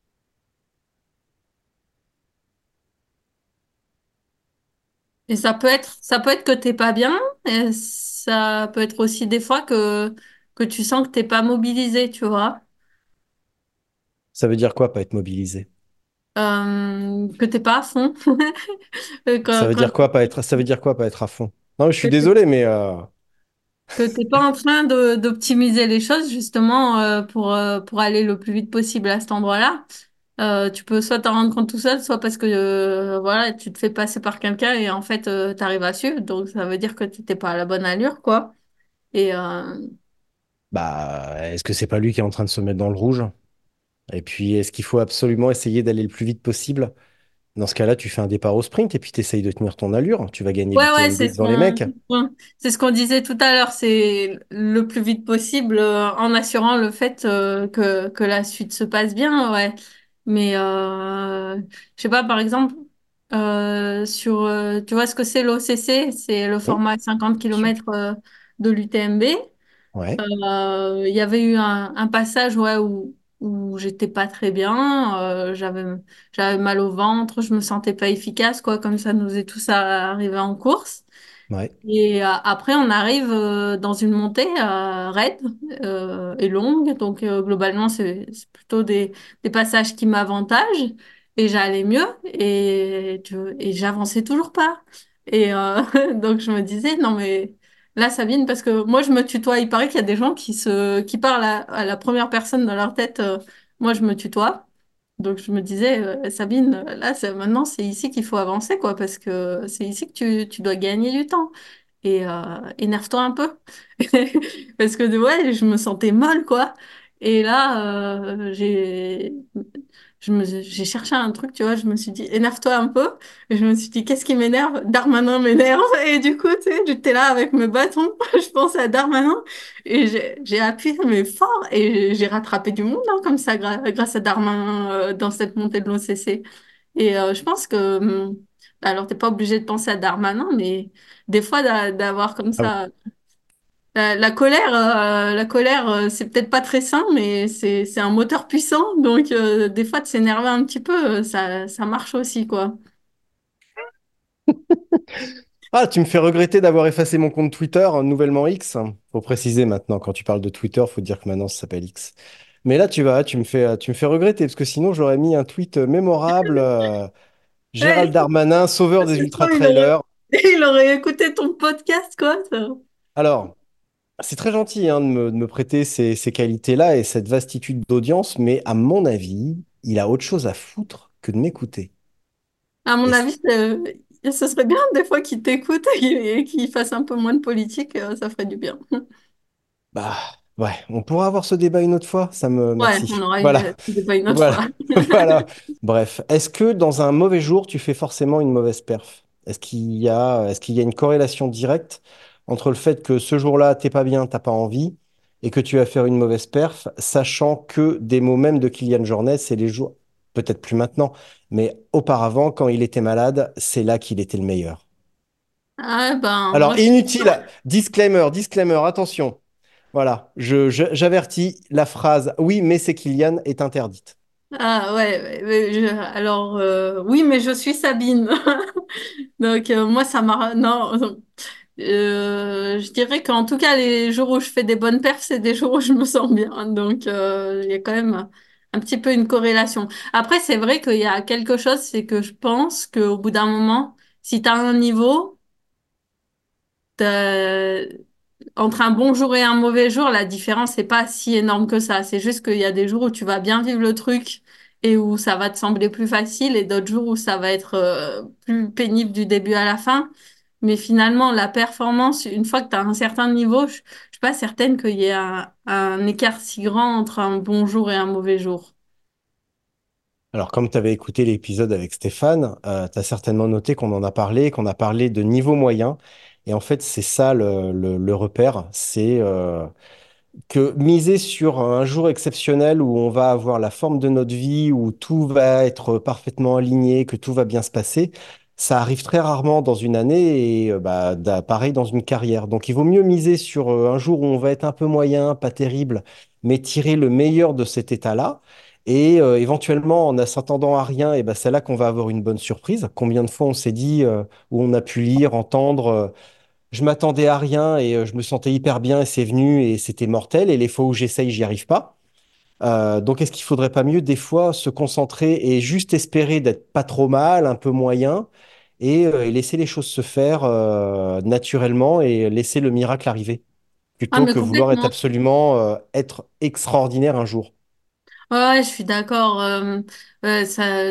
Et ça peut être que t'es pas bien, et ça peut être aussi des fois que tu sens que t'es pas mobilisé, tu vois. Ça veut dire quoi, pas être mobilisé? Que t'es pas à fond. Ça veut Quand dire quoi, ça veut dire quoi, pas être à fond? Non, je suis désolé, mais que t'es pas en train d'optimiser les choses justement pour aller le plus vite possible à cet endroit-là. Tu peux soit t'en rendre compte tout seul, soit parce que voilà, tu te fais passer par quelqu'un et en fait t'arrives à suivre. Donc ça veut dire que t'étais pas à la bonne allure, quoi. Et bah, est-ce que c'est pas lui qui est en train de se mettre dans le rouge? Et puis, est-ce qu'il faut absolument essayer d'aller le plus vite possible? Dans ce cas-là, tu fais un départ au sprint et puis tu essayes de tenir ton allure. Tu vas gagner ouais, du ouais, TMB devant les mecs. c'est ce qu'on disait tout à l'heure. C'est le plus vite possible en assurant le fait que la suite se passe bien, ouais. Mais je sais pas, par exemple, tu vois ce que c'est l'OCC? C'est le Oui, format 50 bien sûr. km de l'UTMB. Ouais, Il y avait eu un passage ouais, où j'étais pas très bien, j'avais mal au ventre, je me sentais pas efficace, quoi, comme ça nous est tous arrivé en course. ouais. Et après, on arrive dans une montée raide et longue. Donc, globalement, c'est plutôt des passages qui m'avantagent. Et j'allais mieux. Et j'avançais toujours pas. Et donc, je me disais, non, mais là, Sabine, parce que moi, je me tutoie. Il paraît qu'il y a des gens qui parlent à la première personne dans leur tête. Moi, je me tutoie. Donc je me disais, Sabine, là, maintenant, c'est ici qu'il faut avancer, quoi, parce que c'est ici que tu dois gagner du temps. Et énerve-toi un peu. Parce que ouais, je me sentais mal, quoi. Et là, j'ai cherché un truc, tu vois, je me suis dit, énerve-toi un peu. Et je me suis dit, qu'est-ce qui m'énerve? Darmanin m'énerve. Et du coup, tu sais, j'étais là avec mes bâtons, je pensais à Darmanin. Et j'ai appuyé, mais fort. Et j'ai rattrapé du monde, hein, comme ça, grâce à Darmanin, dans cette montée de l'OCC. Et je pense que, alors, t'es pas obligé de penser à Darmanin, mais des fois, d'avoir comme Ah bon. ça. La colère, c'est peut-être pas très sain, mais c'est un moteur puissant. Donc, des fois, de s'énerver un petit peu, ça marche aussi, quoi. Ah, tu me fais regretter d'avoir effacé mon compte Twitter, nouvellement X. Faut préciser maintenant, quand tu parles de Twitter, faut dire que maintenant ça s'appelle X. Mais là, tu me fais regretter, parce que sinon j'aurais mis un tweet mémorable. Ouais, Gérald Darmanin, sauveur des ça se trouve, ultra-trailers. il aurait écouté ton podcast, quoi. Alors, c'est très gentil hein, de me prêter ces qualités-là et cette vastitude d'audience, mais à mon avis, il a autre chose à foutre que de m'écouter. À mon Et avis, ce serait bien des fois qu'il t'écoute et qu'il fasse un peu moins de politique, ça ferait du bien. bah, ouais, on pourra avoir ce débat une autre fois, ça me... Ouais, on Merci. aura Voilà, ce débat une autre voilà, fois. voilà. Bref, est-ce que dans un mauvais jour, tu fais forcément une mauvaise perf? Est-ce qu'il y a une corrélation directe entre le fait que ce jour-là, t'es pas bien, t'as pas envie, et que tu vas faire une mauvaise perf, sachant que des mots même de Kylian Jornet, c'est les jours, peut-être plus maintenant, mais auparavant, quand il était malade, c'est là qu'il était le meilleur. Ah ben, moi, Alors, inutile, disclaimer, attention. Voilà, j'avertis, la phrase «Oui, mais c'est Kylian» est interdite. ah ouais, alors oui, mais je suis Sabine. Donc moi, ça m'a... Non, je dirais qu'en tout cas, les jours où je fais des bonnes perfs, c'est des jours où je me sens bien. Donc il y a quand même un petit peu une corrélation. Après, c'est vrai qu'il y a quelque chose, c'est que je pense qu'au bout d'un moment, si tu as un niveau, t'as- entre un bon jour et un mauvais jour, la différence n'est pas si énorme que ça. C'est juste qu'il y a des jours où tu vas bien vivre le truc et où ça va te sembler plus facile et d'autres jours où ça va être plus pénible du début à la fin. Mais finalement, la performance, une fois que tu as un certain niveau, je suis pas certaine qu'il y ait un écart si grand entre un bon jour et un mauvais jour. Alors, comme tu avais écouté l'épisode avec Stéphane, tu as certainement noté qu'on en a parlé, qu'on a parlé de niveau moyen. Et en fait, c'est ça le repère. C'est que miser sur un jour exceptionnel où on va avoir la forme de notre vie, où tout va être parfaitement aligné, que tout va bien se passer, ça arrive très rarement dans une année et pareil dans une carrière. Donc, il vaut mieux miser sur un jour où on va être un peu moyen, pas terrible, mais tirer le meilleur de cet état-là. Et éventuellement, en ne s'attendant à rien, et ben, c'est là qu'on va avoir une bonne surprise. Combien de fois on s'est dit, où on a pu lire, entendre, je m'attendais à rien et je me sentais hyper bien et c'est venu et c'était mortel. Et les fois où j'essaye, j'y arrive pas. Donc, est-ce qu'il faudrait pas mieux des fois se concentrer et juste espérer d'être pas trop mal, un peu moyen, et laisser les choses se faire naturellement et laisser le miracle arriver, Ah, plutôt mais que vouloir être complètement. absolument être extraordinaire un jour. Ouais, ouais, je suis d'accord. Ouais,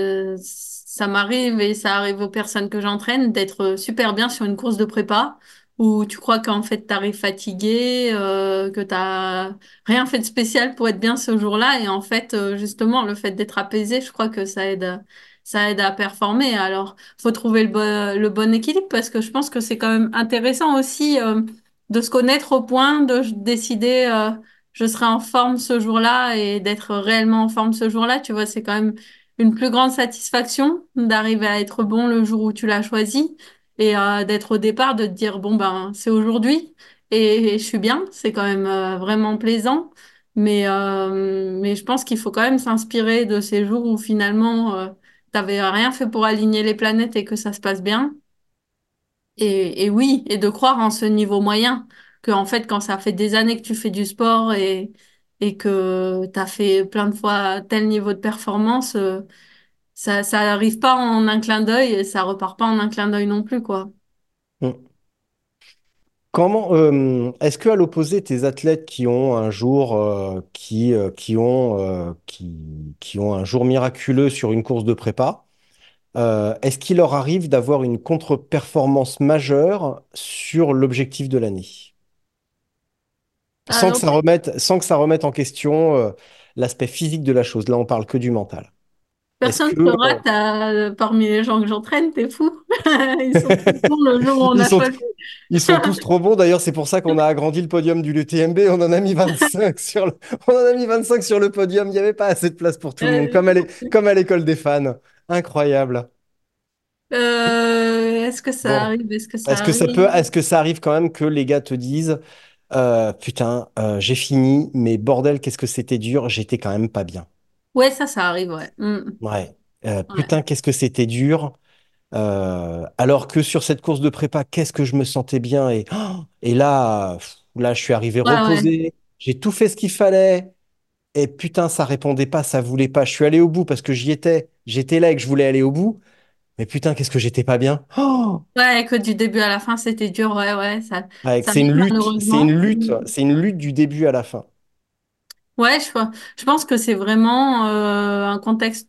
ça m'arrive et ça arrive aux personnes que j'entraîne d'être super bien sur une course de prépa où tu crois qu'en fait t'arrives fatigué, que t'as rien fait de spécial pour être bien ce jour-là et en fait justement le fait d'être apaisé, je crois que ça aide à performer. Alors faut trouver le bon équilibre parce que je pense que c'est quand même intéressant aussi de se connaître au point de décider. Je serai en forme ce jour-là et d'être réellement en forme ce jour-là, tu vois, c'est quand même une plus grande satisfaction d'arriver à être bon le jour où tu l'as choisi et d'être au départ, de te dire, bon, ben, c'est aujourd'hui et je suis bien, c'est quand même vraiment plaisant. Mais je pense qu'il faut quand même s'inspirer de ces jours où finalement, t'avais rien fait pour aligner les planètes et que ça se passe bien. Et oui, et de croire en ce niveau moyen, que en fait, quand ça fait des années que tu fais du sport et que tu as fait plein de fois tel niveau de performance, ça arrive pas en un clin d'œil et ça repart pas en un clin d'œil non plus, quoi. Mm. Comment est-ce que à l'opposé, tes athlètes qui ont un jour qui ont un jour miraculeux sur une course de prépa, est-ce qu'il leur arrive d'avoir une contre-performance majeure sur l'objectif de l'année, Alors, sans que ça remette en question l'aspect physique de la chose? Là, on parle que du mental. Est-ce personne que ne rate parmi les gens que j'entraîne, t'es fou. Ils sont tous bons le jour où on ils a sont, choisi. ils sont tous trop bons? D'ailleurs, c'est pour ça qu'on a agrandi le podium du LUTMB. On en a mis 25 on en a mis 25 sur le podium. Il n'y avait pas assez de place pour tout le monde, Euh, comme à l'école des fans. Incroyable. est-ce que ça Bon, arrive? Est-ce que ça arrive? est-ce que ça arrive quand même que les gars te disent, putain, j'ai fini, mais bordel, qu'est-ce que c'était dur, j'étais quand même pas bien. Ouais, ça arrive, ouais. Mm. Ouais. Ouais. Putain, qu'est-ce que c'était dur. Alors que sur cette course de prépa, qu'est-ce que je me sentais bien. Et là, là, je suis arrivé Ouais, ouais. reposé, j'ai tout fait ce qu'il fallait. Et putain, ça répondait pas, ça voulait pas. Je suis allé au bout parce que j'y étais. J'étais là et que je voulais aller au bout. Mais putain, qu'est-ce que j'étais pas bien. Ouais, que du début à la fin, c'était dur. Ouais, ouais, Ouais, ça arrive malheureusement. c'est une lutte du début à la fin. Ouais, je pense que c'est vraiment un contexte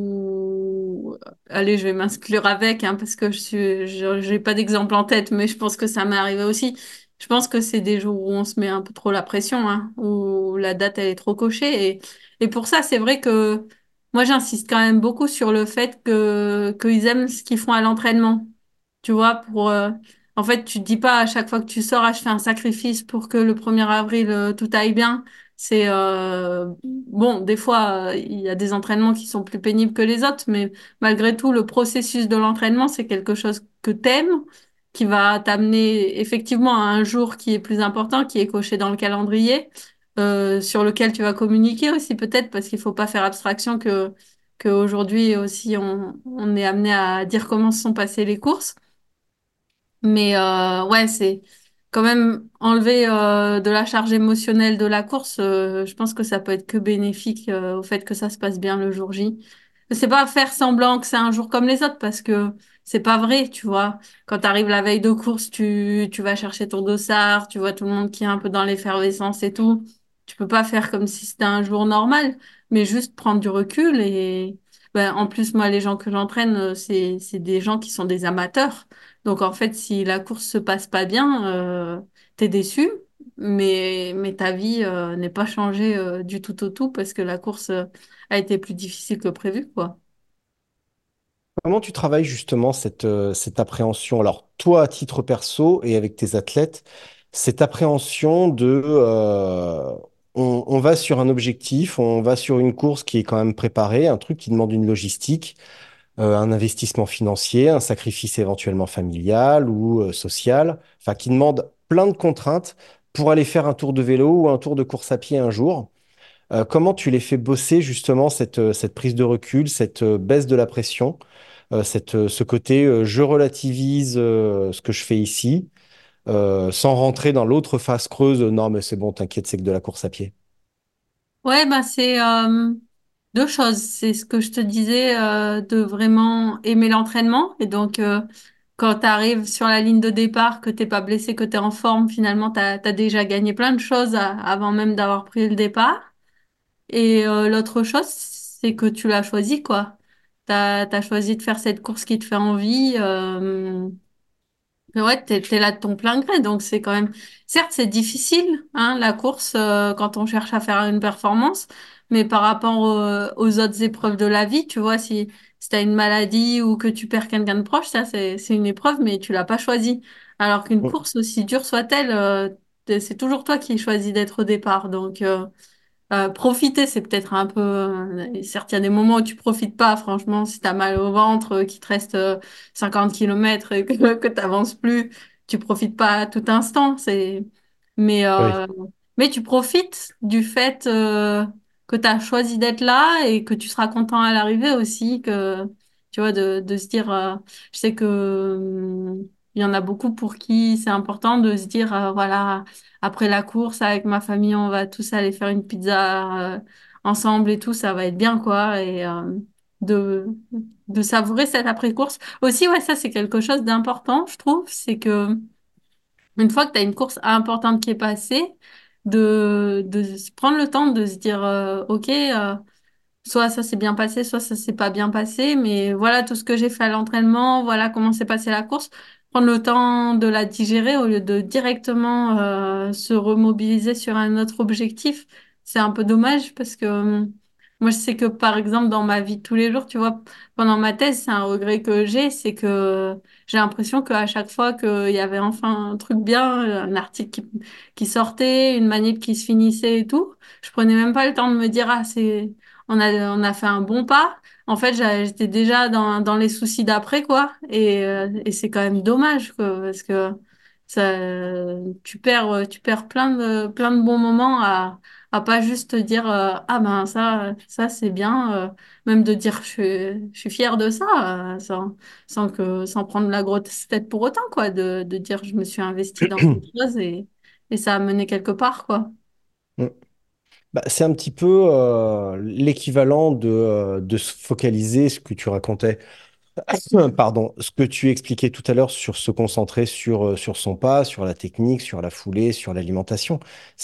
où, allez, je vais m'inclure avec, hein, parce que j'ai pas d'exemple en tête, mais je pense que ça m'est arrivé aussi. Je pense que c'est des jours où on se met un peu trop la pression, hein, où la date elle est trop cochée, et pour ça, c'est vrai que moi j'insiste quand même beaucoup sur le fait que qu'ils aiment ce qu'ils font à l'entraînement. Tu vois, en fait, tu te dis pas à chaque fois que tu sors, ah, je fais un sacrifice pour que le 1er avril, tout aille bien. C'est bon, des fois, il y a des entraînements qui sont plus pénibles que les autres, mais malgré tout, le processus de l'entraînement, c'est quelque chose que t'aimes, qui va t'amener effectivement à un jour qui est plus important, qui est coché dans le calendrier, sur lequel tu vas communiquer aussi peut-être, parce qu'il faut pas faire abstraction qu'aujourd'hui aussi on est amené à dire comment se sont passées les courses. Mais ouais, c'est quand même enlever de la charge émotionnelle de la course. Je pense que ça peut être que bénéfique au fait que ça se passe bien le jour J. C'est pas faire semblant que c'est un jour comme les autres parce que c'est pas vrai, tu vois. Quand tu arrives la veille de course, tu vas chercher ton dossard, tu vois tout le monde qui est un peu dans l'effervescence et tout. Tu peux pas faire comme si c'était un jour normal, mais juste prendre du recul et ben, en plus moi les gens que j'entraîne c'est des gens qui sont des amateurs. Donc en fait, si la course se passe pas bien, t'es déçu, mais ta vie n'est pas changée du tout au tout parce que la course a été plus difficile que prévu, quoi. Comment tu travailles justement cette appréhension? Alors, toi, à titre perso et avec tes athlètes, cette appréhension on va sur un objectif, on va sur une course qui est quand même préparée, un truc qui demande une logistique, un investissement financier, un sacrifice éventuellement familial ou social, enfin, qui demande plein de contraintes pour aller faire un tour de vélo ou un tour de course à pied un jour. Comment tu les fais bosser justement cette prise de recul, cette baisse de la pression, ce côté je relativise ce que je fais ici, sans rentrer dans l'autre phase creuse, non mais c'est bon, t'inquiète, c'est que de la course à pied. Ouais, bah c'est deux choses. C'est ce que je te disais de vraiment aimer l'entraînement. Et donc, quand tu arrives sur la ligne de départ, que t'es pas blessé, que tu es en forme, finalement, t'as déjà gagné plein de choses avant même d'avoir pris le départ. Et l'autre chose, c'est que tu l'as choisi, quoi. T'as choisi de faire cette course qui te fait envie. Mais ouais, t'es là de ton plein gré, donc c'est quand même. Certes, c'est difficile, hein, la course, quand on cherche à faire une performance, mais par rapport aux autres épreuves de la vie, tu vois, si t'as une maladie ou que tu perds quelqu'un de proche, ça, c'est une épreuve, mais tu l'as pas choisie. Alors qu'une Mm. course, aussi dure soit-elle, c'est toujours toi qui choisis d'être au départ. Donc, profiter, c'est peut-être un peu. Certes, il y a des moments où tu profites pas, franchement, si t'as mal au ventre, qu'il te reste 50 kilomètres et que t'avances plus, tu profites pas à tout instant. Mais, Oui. euh, mais tu profites du fait que tu as choisi d'être là et que tu seras content à l'arrivée aussi, que tu vois, de se dire. Je sais que il y en a beaucoup pour qui c'est important de se dire, voilà. Après la course, avec ma famille, on va tous aller faire une pizza ensemble et tout, ça va être bien, quoi. Et de, de savourer cette après-course. Aussi, ouais, ça, c'est quelque chose d'important, je trouve. C'est que une fois que tu as une course importante qui est passée, de se prendre le temps de se dire, OK, soit ça s'est bien passé, soit ça s'est pas bien passé, mais voilà tout ce que j'ai fait à l'entraînement, voilà comment s'est passée la course. Prendre le temps de la digérer au lieu de directement se remobiliser sur un autre objectif. C'est un peu dommage parce que moi je sais que par exemple dans ma vie de tous les jours, tu vois, pendant ma thèse, c'est un regret que j'ai, c'est que j'ai l'impression qu'à chaque fois qu'il y avait enfin un truc bien, un article qui sortait, une manip qui se finissait et tout, je prenais même pas le temps de me dire, ah, on a fait un bon pas. En fait, j'étais déjà dans les soucis d'après, quoi. Et c'est quand même dommage, quoi, parce que ça, tu perds plein de bons moments à pas juste te dire, ah ben ça c'est bien, même de dire je suis fière de ça, sans prendre la grosse tête pour autant, quoi, de dire je me suis investie dans quelque chose et ça a mené quelque part, quoi. Mm. Bah, c'est un petit peu l'équivalent de se focaliser, ce que tu racontais, pardon, ce que tu expliquais tout à l'heure sur se concentrer sur son pas, sur la technique, sur la foulée, sur l'alimentation.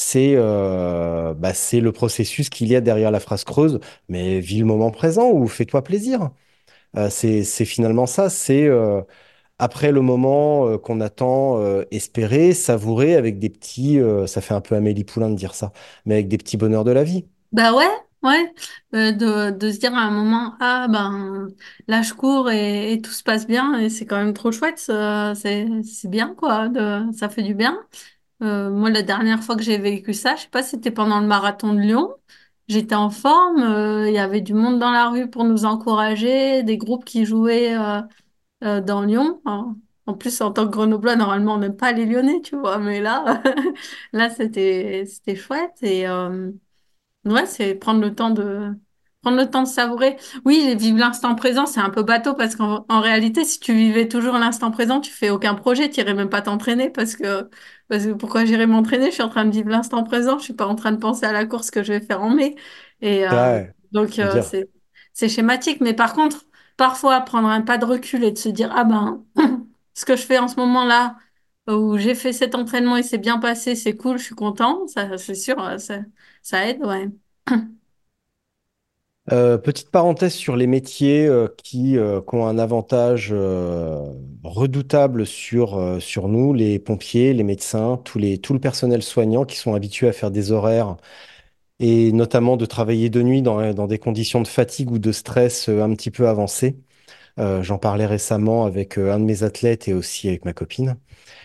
C'est le processus qu'il y a derrière la phrase creuse, mais vis le moment présent ou fais-toi plaisir. C'est finalement ça, c'est après le moment qu'on attend, espérer, savourer avec des ça fait un peu Amélie Poulain de dire ça, mais avec des petits bonheurs de la vie. Bah ouais, ouais, de se dire à un moment, ah ben là je cours et tout se passe bien et c'est quand même trop chouette, c'est bien quoi, ça fait du bien. Moi la dernière fois que j'ai vécu ça, je sais pas, c'était pendant le marathon de Lyon. J'étais en forme, il y avait du monde dans la rue pour nous encourager, des groupes qui jouaient dans Lyon. En plus, en tant que Grenoblois, normalement on n'aime pas les Lyonnais, tu vois, mais là, là c'était chouette et ouais, c'est prendre le temps de savourer. Oui, vivre l'instant présent, c'est un peu bateau parce qu'en réalité, si tu vivais toujours l'instant présent, tu fais aucun projet, tu irais même pas t'entraîner parce que pourquoi j'irais m'entraîner? Je suis en train de vivre l'instant présent, je suis pas en train de penser à la course que je vais faire en mai. Et Ouais, donc faut dire. c'est schématique, mais par contre, parfois prendre un pas de recul et de se dire ah ben ce que je fais en ce moment-là où j'ai fait cet entraînement et c'est bien passé, c'est cool, je suis content, ça c'est sûr, ça aide, ouais. Petite parenthèse sur les métiers qui ont un avantage redoutable sur nous, les pompiers, les médecins, tout le personnel soignant qui sont habitués à faire des horaires et notamment de travailler de nuit dans des conditions de fatigue ou de stress un petit peu avancées. J'en parlais récemment avec un de mes athlètes et aussi avec ma copine.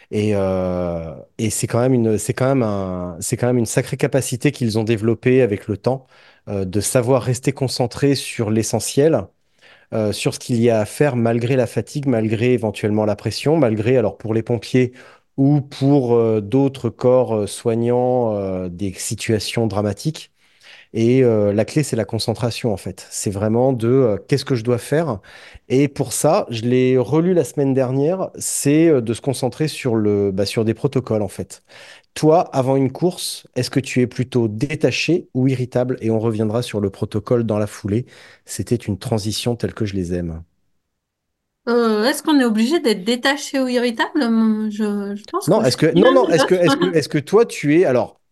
Et c'est quand même une sacrée capacité qu'ils ont développée avec le temps, de savoir rester concentré sur l'essentiel, sur ce qu'il y a à faire malgré la fatigue, malgré éventuellement la pression, malgré, alors pour les pompiers ou pour d'autres corps soignants, des situations dramatiques. Et la clé, c'est la concentration, en fait. C'est vraiment de qu'est-ce que je dois faire. Et pour ça, je l'ai relu la semaine dernière, c'est de se concentrer sur des protocoles, en fait. Toi, avant une course, est-ce que tu es plutôt détaché ou irritable? Et on reviendra sur le protocole dans la foulée. C'était une transition telle que je les aime. Est-ce qu'on est obligé d'être détaché ou irritable? Je pense que Non, je est-ce suis que, bien non, non, les deux. est-ce que toi, tu es, alors,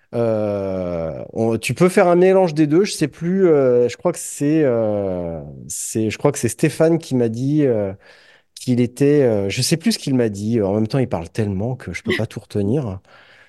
tu peux faire un mélange des deux. Je sais plus. Je crois que je crois que c'est Stéphane qui m'a dit qu'il était. Je sais plus ce qu'il m'a dit. En même temps, il parle tellement que je peux pas tout retenir.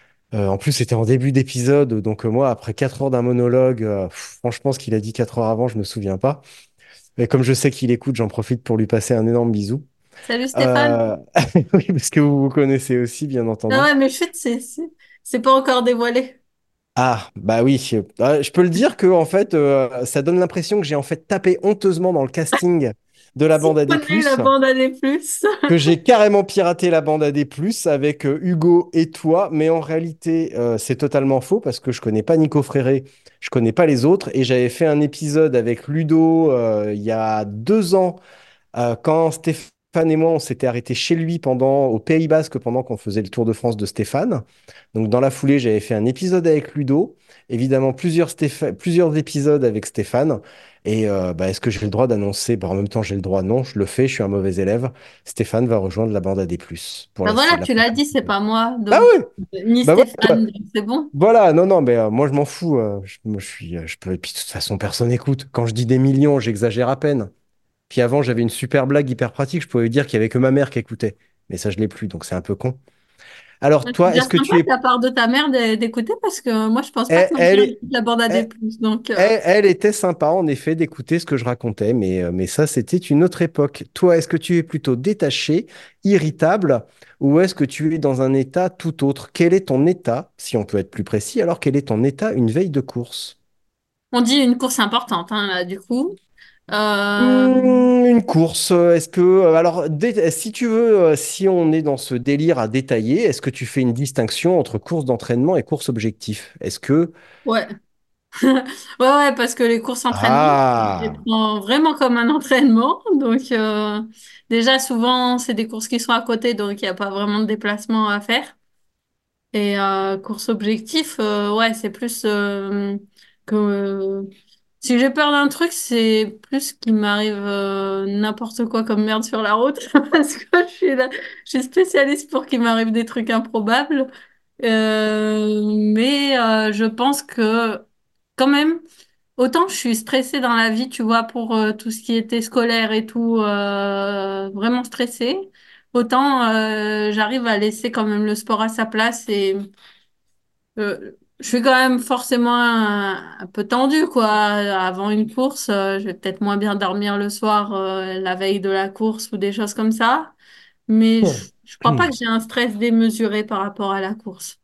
En plus, c'était en début d'épisode, donc moi, après 4 heures d'un monologue, franchement, ce qu'il a dit 4 heures avant, je me souviens pas. Mais comme je sais qu'il écoute, j'en profite pour lui passer un énorme bisou. Salut Stéphane. Euh, Oui, parce que vous vous connaissez aussi, bien Ah entendu. ouais, mais chut, c'est pas encore dévoilé. Ah, bah oui. Je peux le dire que en fait, ça donne l'impression que j'ai en fait tapé honteusement dans le casting de la Si bande tu AD+, connais la bande à des plus. que j'ai carrément piraté la bande AD+, avec Hugo et toi, mais en réalité, c'est totalement faux parce que je connais pas Nico Fréré, je connais pas les autres, et j'avais fait un épisode avec Ludo il y a 2 ans quand Stéphane et moi, on s'était arrêtés chez lui au Pays Basque pendant qu'on faisait le Tour de France de Stéphane. Donc dans la foulée, j'avais fait un épisode avec Ludo, évidemment plusieurs épisodes avec Stéphane. Et bah, est-ce que j'ai le droit d'annoncer? Bah, en même temps, j'ai le droit, non, je le fais, je suis un mauvais élève. Stéphane va rejoindre la bande AD+, pour Bah voilà, la tu l'as prochaine dit, c'est saison. pas moi, Ah donc ouais, ni bah voilà, Stéphane, donc c'est bon. voilà, non, non, mais moi je m'en fous. Moi, je peux, et puis de toute façon, personne n'écoute. Quand je dis des millions, j'exagère à peine. Puis avant, j'avais une super blague hyper pratique. Je pouvais dire qu'il y avait que ma mère qui écoutait. Mais ça, je l'ai plus, donc c'est un peu con. Alors, Ouais, c'est toi, bien est-ce que sympa tu de es... la part de ta mère d'écouter parce que moi je pense pas Elle, que ma elle mère est- écoute la bande à des elle, plus. Donc elle était sympa, en effet, d'écouter ce que je racontais, mais ça, c'était une autre époque. Toi, est-ce que tu es plutôt détaché, irritable, ou est-ce que tu es dans un état tout autre? Quel est ton état, si on peut être plus précis, alors quel est ton état une veille de course? on dit une course importante hein, là du coup. Euh, Une course, est-ce que... alors, si tu veux, si on est dans ce délire à détailler, est-ce que tu fais une distinction entre course d'entraînement et course objectif? Est-ce que... ouais. Ouais, ouais, parce que les courses entraînement, je les Ah! prends vraiment comme un entraînement. Donc, déjà, souvent, c'est des courses qui sont à côté, donc il n'y a pas vraiment de déplacement à faire. Et course objectif, ouais, c'est plus que si j'ai peur d'un truc, c'est plus qu'il m'arrive n'importe quoi comme merde sur la route, parce que je suis spécialiste pour qu'il m'arrive des trucs improbables. Mais je pense que quand même. Autant je suis stressée dans la vie, tu vois, pour tout ce qui était scolaire et tout, vraiment stressée. Autant j'arrive à laisser quand même le sport à sa place et je suis quand même forcément un peu tendue, quoi. Avant une course, je vais peut-être moins bien dormir le soir, la veille de la course ou des choses comme ça. Mais je crois pas que j'ai un stress démesuré par rapport à la course.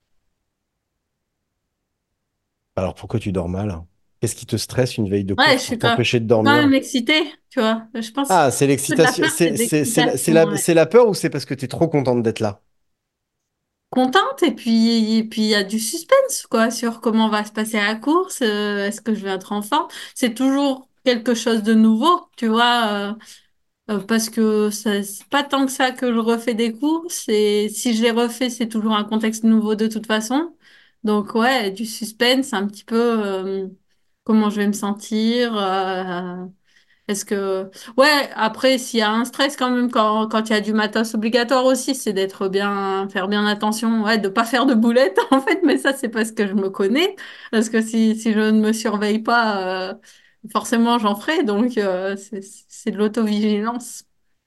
Alors, pourquoi tu dors mal? Qu'est-ce qui te stresse une veille de Ouais, course pour t'empêcher de je suis quand dormir? même excitée, tu vois. Je pense Ah, c'est que de la l'excitation. peur, c'est de l'excitation. Ouais. C'est la peur ou c'est parce que tu es trop contente d'être là? Contente et puis il y a du suspense quoi sur comment va se passer la course, est-ce que je vais être en forme? C'est toujours quelque chose de nouveau, tu vois, parce que c'est pas tant que ça que je refais des courses et si je les refais, c'est toujours un contexte nouveau de toute façon. Donc ouais, du suspense, un petit peu comment je vais me sentir. Est-ce que... Ouais, après, s'il y a un stress quand même, quand il y a du matos obligatoire aussi, c'est d'être bien, faire bien attention, ouais, de pas faire de boulettes, en fait, mais ça, c'est parce que je me connais. Parce que si je ne me surveille pas, forcément j'en ferai, donc c'est de l'autovigilance.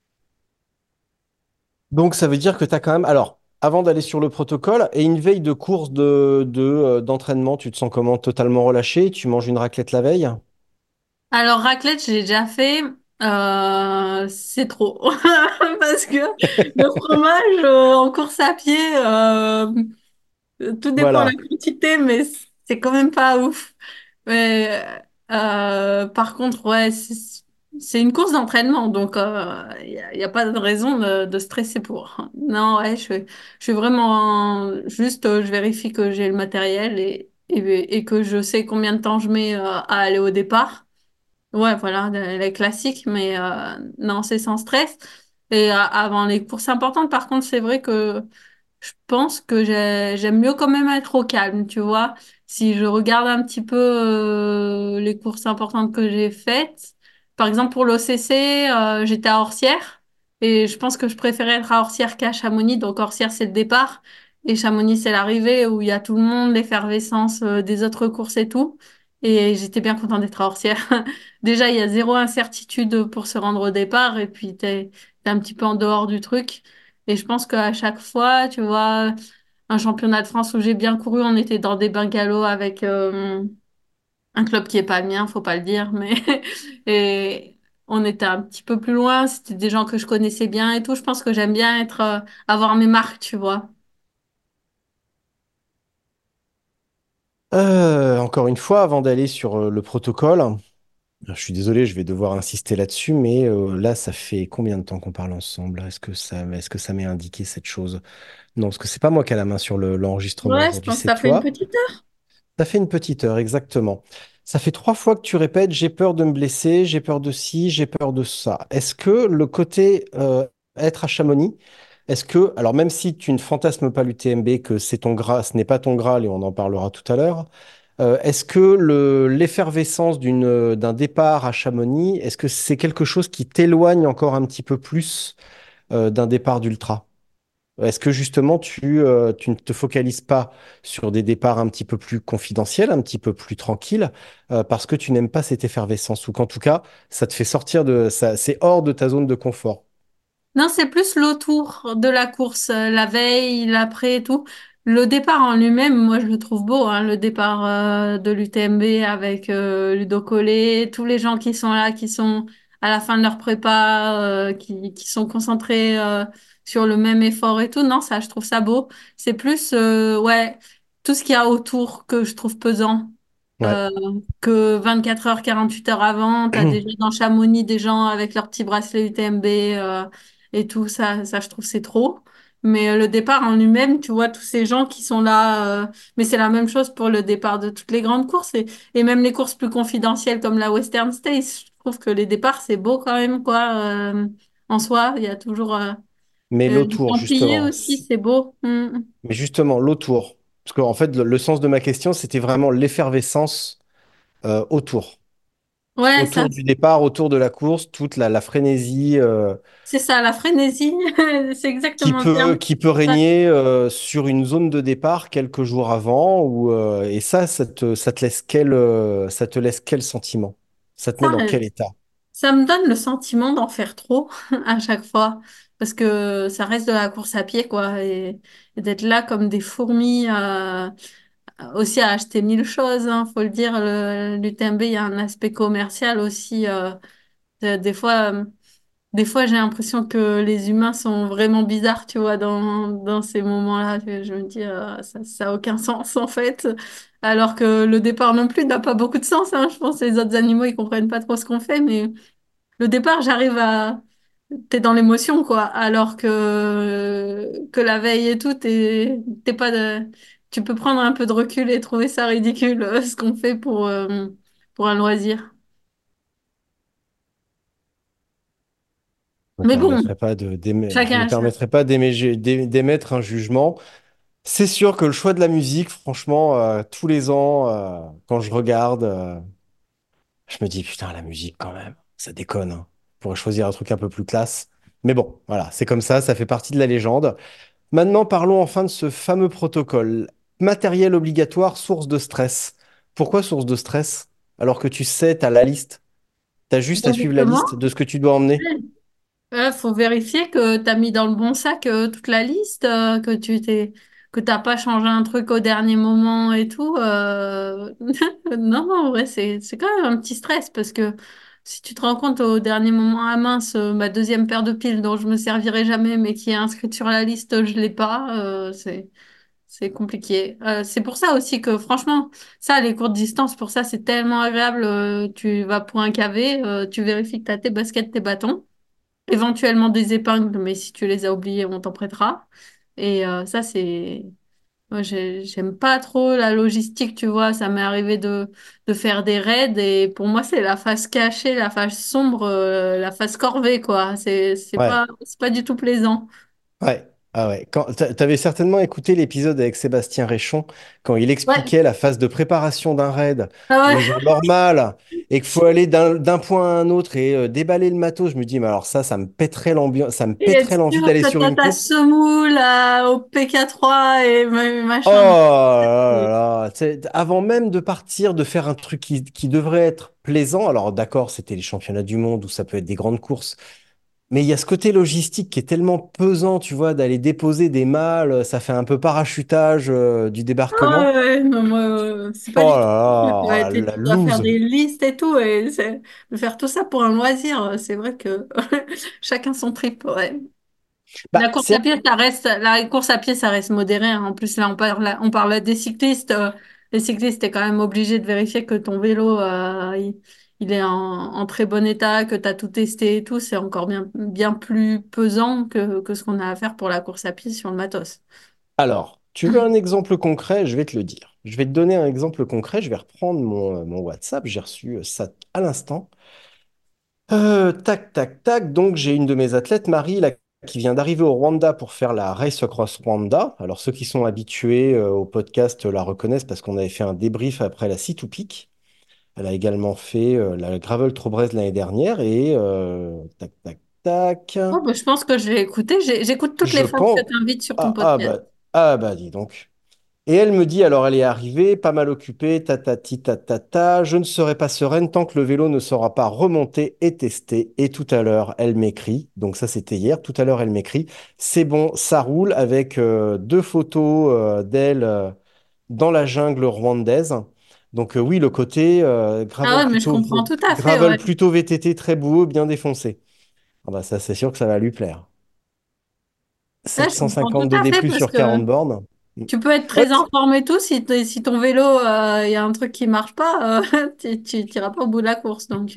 Donc ça veut dire que tu as quand même, alors, avant d'aller sur le protocole, et une veille de course d'entraînement, tu te sens comment? Totalement relâché? Tu manges une raclette la veille? Alors raclette, j'ai déjà fait, c'est trop. Parce que le fromage en course à pied, tout dépend de Voilà. la quantité, mais c'est quand même pas ouf. Mais, par contre, ouais, c'est une course d'entraînement, donc y a pas de raison de stresser pour. Non, ouais, je suis vraiment juste, je vérifie que j'ai le matériel et que je sais combien de temps je mets à aller au départ. Ouais, voilà, les classiques, mais non, c'est sans stress. Et avant les courses importantes, par contre, c'est vrai que je pense que j'aime mieux quand même être au calme, tu vois. Si je regarde un petit peu les courses importantes que j'ai faites, par exemple pour l'OCC, j'étais à Orsières et je pense que je préférais être à Orsières qu'à Chamonix. Donc Orsières, c'est le départ et Chamonix, c'est l'arrivée où il y a tout le monde, l'effervescence des autres courses et tout. Et j'étais bien contente d'être à Orsières. Déjà, il y a zéro incertitude pour se rendre au départ et puis t'es un petit peu en dehors du truc. Et je pense qu'à chaque fois, tu vois, un championnat de France où j'ai bien couru, on était dans des bungalows avec un club qui est pas le mien, faut pas le dire, mais et on était un petit peu plus loin, c'était des gens que je connaissais bien et tout. Je pense que j'aime bien être avoir mes marques, tu vois. Encore une fois, avant d'aller sur le protocole, je suis désolé, je vais devoir insister là-dessus, mais là, ça fait combien de temps qu'on parle ensemble? Est-ce que ça m'est indiqué cette chose? Non, parce que c'est pas moi qui ai la main sur l'enregistrement Ouais, je aujourd'hui, pense que c'est ça fait une toi. petite heure. Ça fait une petite heure, exactement. Ça fait 3 fois que tu répètes, j'ai peur de me blesser, j'ai peur de ci, j'ai peur de ça. Est-ce que le côté être à Chamonix, est-ce que, alors même si tu ne fantasmes pas l'UTMB, que c'est ton Graal, ce n'est pas ton Graal et on en parlera tout à l'heure, est-ce que l'effervescence d'un départ à Chamonix, est-ce que c'est quelque chose qui t'éloigne encore un petit peu plus d'un départ d'ultra? Est-ce que justement tu ne te focalises pas sur des départs un petit peu plus confidentiels, un petit peu plus tranquilles, parce que tu n'aimes pas cette effervescence ou qu'en tout cas, ça te fait sortir de ça, c'est hors de ta zone de confort. Non, c'est plus l'autour de la course, la veille, l'après et tout. Le départ en lui-même, moi, je le trouve beau, hein, le départ de l'UTMB avec Ludo Collet, tous les gens qui sont là, qui sont à la fin de leur prépa, qui sont concentrés sur le même effort et tout. Non, ça, je trouve ça beau. C'est plus, ouais, tout ce qu'il y a autour que je trouve pesant. Ouais. Euh, que 24 heures, 48 heures avant, t'as déjà dans Chamonix des gens avec leurs petits bracelets UTMB et tout ça je trouve c'est trop. Mais le départ en lui-même, tu vois, tous ces gens qui sont là, mais c'est la même chose pour le départ de toutes les grandes courses et même les courses plus confidentielles comme la Western States. Je trouve que les départs, c'est beau quand même, quoi. En soi, il y a toujours Mais les l'autour, Templiers justement. aussi, c'est beau. Mm. Mais justement, l'autour. Parce qu'en fait, le sens de ma question, c'était vraiment l'effervescence autour. Ouais, ça, Autour du départ, autour de la course, toute la frénésie. c'est ça, la frénésie, c'est Qui exactement le peut, terme. qui peut régner sur une zone de départ quelques jours avant et ça te laisse ça te laisse quel sentiment? Ça te met Ça, dans quel état? ça me donne le sentiment d'en faire trop à chaque fois, parce que ça reste de la course à pied, quoi, et d'être là comme des fourmis, aussi à acheter mille choses, hein, faut le dire, l'UTMB, il y a un aspect commercial aussi, des fois, des fois j'ai l'impression que les humains sont vraiment bizarres, tu vois, dans ces moments-là, je me dis, ça a aucun sens, en fait, alors que le départ non plus n'a pas beaucoup de sens, hein, je pense que les autres animaux, ils comprennent pas trop ce qu'on fait, mais le départ, j'arrive à... T'es dans l'émotion, quoi. Alors que la veille et tout, t'es pas de... Tu peux prendre un peu de recul et trouver ça ridicule, ce qu'on fait pour un loisir. Je me Mais bon, permettrai pas je me chacun a ça. permettrai pas d'émettre un jugement. C'est sûr que le choix de la musique, franchement, tous les ans, quand je regarde, je me dis, putain, la musique quand même, ça déconne, hein. Je pourrais choisir un truc un peu plus classe. Mais bon, voilà, c'est comme ça fait partie de la légende. Maintenant, parlons enfin de ce fameux protocole. Matériel obligatoire, source de stress. Pourquoi source de stress? alors que tu sais, tu as la liste. Tu as juste à Ben, suivre la liste justement, de ce que tu dois emmener. il faut vérifier que tu as mis dans le bon sac toute la liste, que t'as pas changé un truc au dernier moment et tout. Non, non, en vrai, c'est quand même un petit stress parce que si tu te rends compte au dernier moment, ah mince, ma deuxième paire de piles dont je me servirai jamais mais qui est inscrite sur la liste, je l'ai pas. C'est compliqué. C'est pour ça aussi que franchement, ça, les courtes distances, pour ça, c'est tellement agréable. Tu vas pour un cavé, tu vérifies que tu as tes baskets, tes bâtons, éventuellement des épingles, mais si tu les as oubliés, on t'en prêtera. Et ça, c'est... Moi, j'aime pas trop la logistique, tu vois. Ça m'est arrivé de faire des raids et pour moi, c'est la face cachée, la face sombre, la face corvée, quoi. Ouais. C'est pas du tout plaisant. Ouais, ah ouais. T'avais certainement écouté l'épisode avec Sébastien Réchon quand il Ouais. expliquait la phase de préparation d'un raid, Ah les ouais. gens normales, et qu'il faut aller d'un point à un autre et déballer le matos. Je me dis, mais alors ça me pèterait l'ambiance, ça me Et être pèterait l'envie sûr d'aller que sur t'as une ta course. semoule au PK3 et Oh machin. là là, tu sais, avant même de partir, de faire un truc qui devrait être plaisant. Alors d'accord, c'était les championnats du monde où ça peut être des grandes courses. Mais il y a ce côté logistique qui est tellement pesant, tu vois, d'aller déposer des malles, ça fait un peu parachutage du Ah débarquement. ouais, ouais, non, moi, c'est pas Oh du tout. Ouais, là là, la tu dois faire loose. des listes et tout, et de faire tout ça pour un loisir, c'est vrai que chacun son trip, ouais. La Bah, course à pied, la course à pied, ça reste modéré, hein. En plus, là, on parle des cyclistes. Les cyclistes, t'es quand même obligé de vérifier que ton vélo, il est en très bon état, que tu as tout testé et tout. C'est encore bien plus pesant que ce qu'on a à faire pour la course à pied sur le matos. alors, tu veux un exemple concret? Je vais te le dire. Je vais te donner un exemple concret. Je vais reprendre mon WhatsApp. J'ai reçu ça à l'instant. Tac, tac, tac. Donc, j'ai une de mes athlètes, Marie, là, qui vient d'arriver au Rwanda pour faire la Race Across Rwanda. Alors, ceux qui sont habitués au podcast la reconnaissent parce qu'on avait fait un débrief après la Sea to Peak. Elle a également fait la Gravel Trobrez l'année dernière et tac, tac, tac. Oh, bah, je pense que je vais écouter. J'écoute toutes Je les fois que pense. tu invites sur ton Ah, podcast. dis donc. Et elle me dit, alors elle est arrivée, pas mal occupée, tatati tatata, je ne serai pas sereine tant que le vélo ne sera pas remonté et testé. Et tout à l'heure, elle m'écrit, donc ça c'était hier, tout à l'heure elle m'écrit, c'est bon, ça roule avec deux photos d'elle dans la jungle rwandaise. Donc oui, le côté Ah ouais, mais je comprends tout à fait, gravel ouais. plutôt VTT très boueux, bien défoncé. Ah bah ça c'est sûr que ça va lui plaire. Ouais, je comprends tout 750 de à D+, fait parce sur que 40 bornes. tu peux être Ouais, très informé et tout. Si ton vélo, il y a un truc qui marche pas, tu t'iras pas au bout de la course. Donc,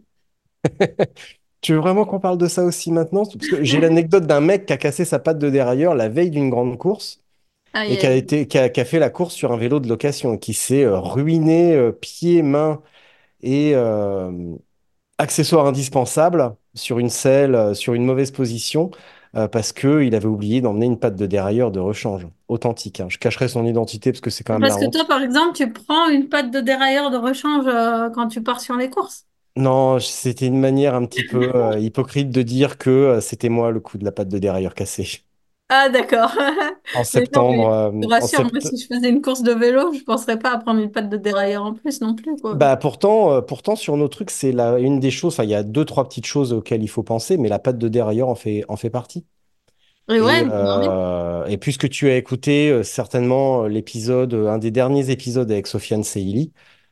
tu veux vraiment qu'on parle de ça aussi maintenant? Parce que j'ai l'anecdote d'un mec qui a cassé sa patte de dérailleur la veille d'une grande course aïe, et qui a aïe. été, qui a fait la course sur un vélo de location et qui s'est ruiné pieds, mains et accessoires indispensables sur une selle, sur une mauvaise position parce qu'il avait oublié d'emmener une patte de dérailleur de rechange authentique, hein. Je cacherai son identité parce que c'est quand même la Parce que toi, honte. par exemple, tu prends une patte de dérailleur de rechange quand tu pars sur les courses. Non, c'était une manière un petit peu hypocrite de dire que c'était moi le coup de la patte de dérailleur cassée. Ah, d'accord. En Mais non, septembre, mais je te rassure, moi, si je faisais une course de vélo, je penserais pas à prendre une patte de dérailleur en plus non plus, quoi. bah pourtant sur nos trucs, c'est une des choses, enfin, il y a deux, trois petites choses auxquelles il faut penser, mais la patte de dérailleur en fait partie. Et ouais, bah oui. Et puisque tu as écouté certainement l'épisode, un des derniers épisodes avec Sofiane Seili,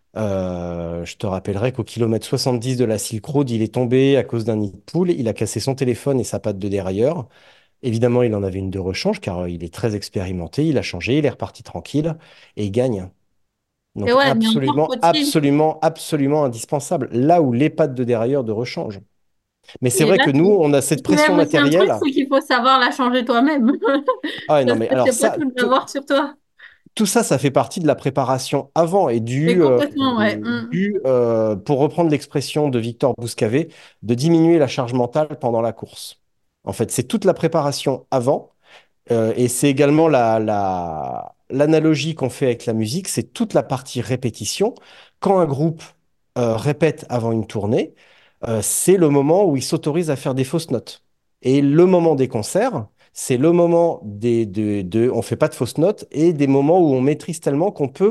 je te rappellerai qu'au kilomètre 70 de la Silk Road, il est tombé à cause d'un nid de poule, il a cassé son téléphone et sa patte de dérailleur. Évidemment, il en avait une de rechange car il est très expérimenté, il a changé, il est reparti tranquille et il gagne. Et Donc ouais, mais encore absolument, faut-il. absolument, absolument indispensable. Là où les pattes de dérailleur de rechange. Mais c'est Et vrai là, que nous, on a cette tu lèves pression aussi un truc, matérielle. c'est qu'il faut savoir la changer toi-même. Ah ouais, non, Parce mais que alors c'est pas ça, tout de l'avoir sur toi. tout ça, ça fait partie de la préparation avant et Et complètement, ouais. pour reprendre l'expression de Victor Bouscavé, de diminuer la charge mentale pendant la course. En fait, c'est toute la préparation avant. Et c'est également l'analogie qu'on fait avec la musique, c'est toute la partie répétition. Quand un groupe répète avant une tournée, c'est le moment où il s'autorise à faire des fausses notes. Et le moment des concerts, c'est le moment on fait pas de fausses notes et des moments où on maîtrise tellement qu'on peut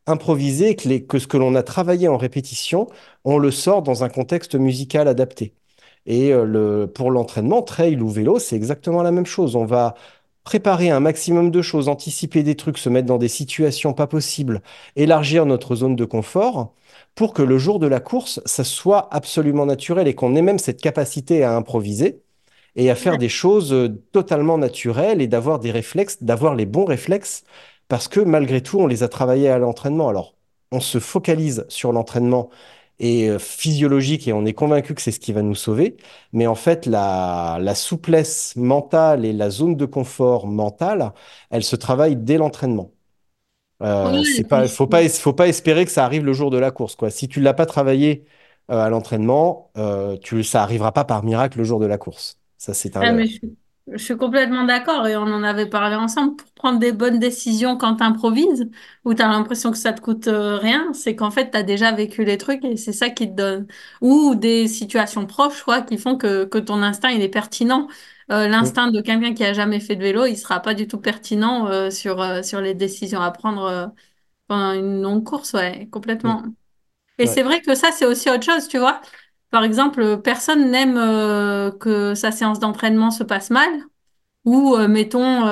improviser et que ce que l'on a travaillé en répétition, on le sort dans un contexte musical adapté. Et pour l'entraînement, trail ou vélo, c'est exactement la même chose. On va préparer un maximum de choses, anticiper des trucs, se mettre dans des situations pas possibles, élargir notre zone de confort pour que le jour de la course, ça soit absolument naturel et qu'on ait même cette capacité à improviser et à faire des choses totalement naturelles et d'avoir des réflexes, d'avoir les bons réflexes, parce que malgré tout, on les a travaillés à l'entraînement. Alors, on se focalise sur l'entraînement et physiologique et on est convaincu que c'est ce qui va nous sauver, mais en fait, la souplesse mentale et la zone de confort mentale, elle se travaille dès l'entraînement. Ouais, et C'est puis pas, faut pas espérer que ça arrive le jour de la course, quoi. Si tu l'as pas travaillé à l'entraînement, ça arrivera pas par miracle le jour de la course. Ça, c'est un ah, mais leurre. je suis complètement d'accord et on en avait parlé ensemble. Pour prendre des bonnes décisions quand tu improvises, ou tu as l'impression que ça te coûte rien, c'est qu'en fait, tu as déjà vécu les trucs et c'est ça qui te donne. Ou des situations proches, quoi, qui font que ton instinct, il est pertinent. Mm, L'instinct de quelqu'un qui a jamais fait de vélo, il sera pas du tout pertinent sur les décisions à prendre pendant une longue course, ouais, mm, complètement. Et ouais. c'est vrai que ça, c'est aussi autre chose, tu vois. Par exemple, personne n'aime que sa séance d'entraînement se passe mal. Ou, mettons,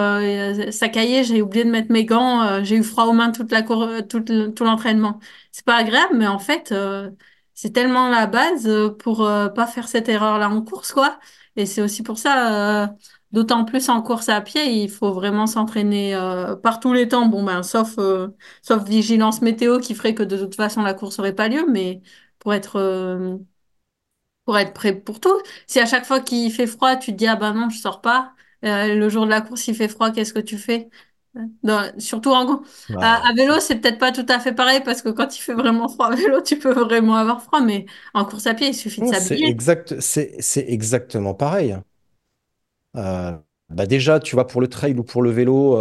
ça caillait, j'ai oublié de mettre mes gants, j'ai eu froid aux mains toute tout l'entraînement. C'est pas agréable, mais en fait, c'est tellement la base pour pas faire cette erreur-là en course, quoi. Et c'est aussi pour ça, d'autant plus en course à pied, il faut vraiment s'entraîner par tous les temps. Bon, ben, sauf vigilance météo qui ferait que de toute façon la course aurait pas lieu, mais pour être, euh, pour être prêt pour tout. Si à chaque fois qu'il fait froid, tu te dis, ah ben non, je sors pas. Le jour de la course, il fait froid, qu'est-ce que tu fais? Surtout à Ouais. vélo, c'est peut-être pas tout à fait pareil parce que quand il fait vraiment froid à vélo, tu peux vraiment avoir froid, mais en course à pied, il suffit de Non, s'habiller. c'est exactement pareil. Euh, Bah déjà, tu vois, pour le trail ou pour le vélo,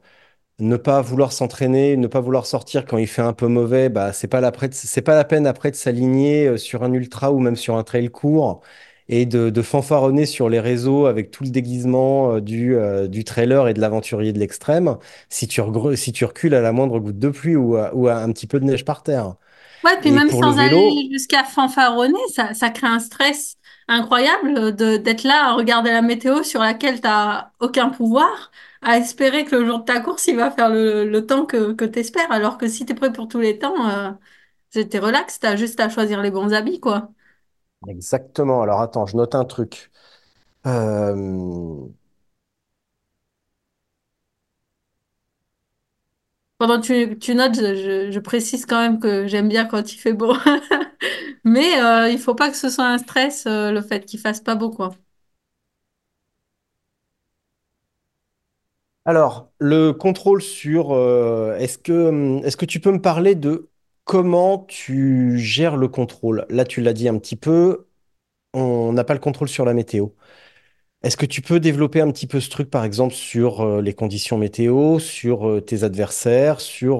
ne pas vouloir s'entraîner, ne pas vouloir sortir quand il fait un peu mauvais, bah, c'est pas la peine après de s'aligner sur un ultra ou même sur un trail court et de fanfaronner sur les réseaux avec tout le déguisement du trailer et de l'aventurier de l'extrême si tu recules à la moindre goutte de pluie ou à un petit peu de neige par terre. Ouais, puis Et même pour le sans aller vélo, jusqu'à fanfaronner, ça crée un stress incroyable d'être là à regarder la météo sur laquelle t'as aucun pouvoir, à espérer que le jour de ta course, il va faire le temps que t'espères, alors que si t'es prêt pour tous les temps, t'es relax, t'as juste à choisir les bons habits, quoi. exactement. Alors attends, je note un truc. Euh, Pendant que tu notes, je précise quand même que j'aime bien quand il fait beau. Mais il faut pas que ce soit un stress, le fait qu'il fasse pas beau, quoi. Alors, le contrôle sur, est-ce que tu peux me parler de comment tu gères le contrôle? Là, tu l'as dit un petit peu, on n'a pas le contrôle sur la météo. Est-ce que tu peux développer un petit peu ce truc, par exemple, sur les conditions météo, sur tes adversaires,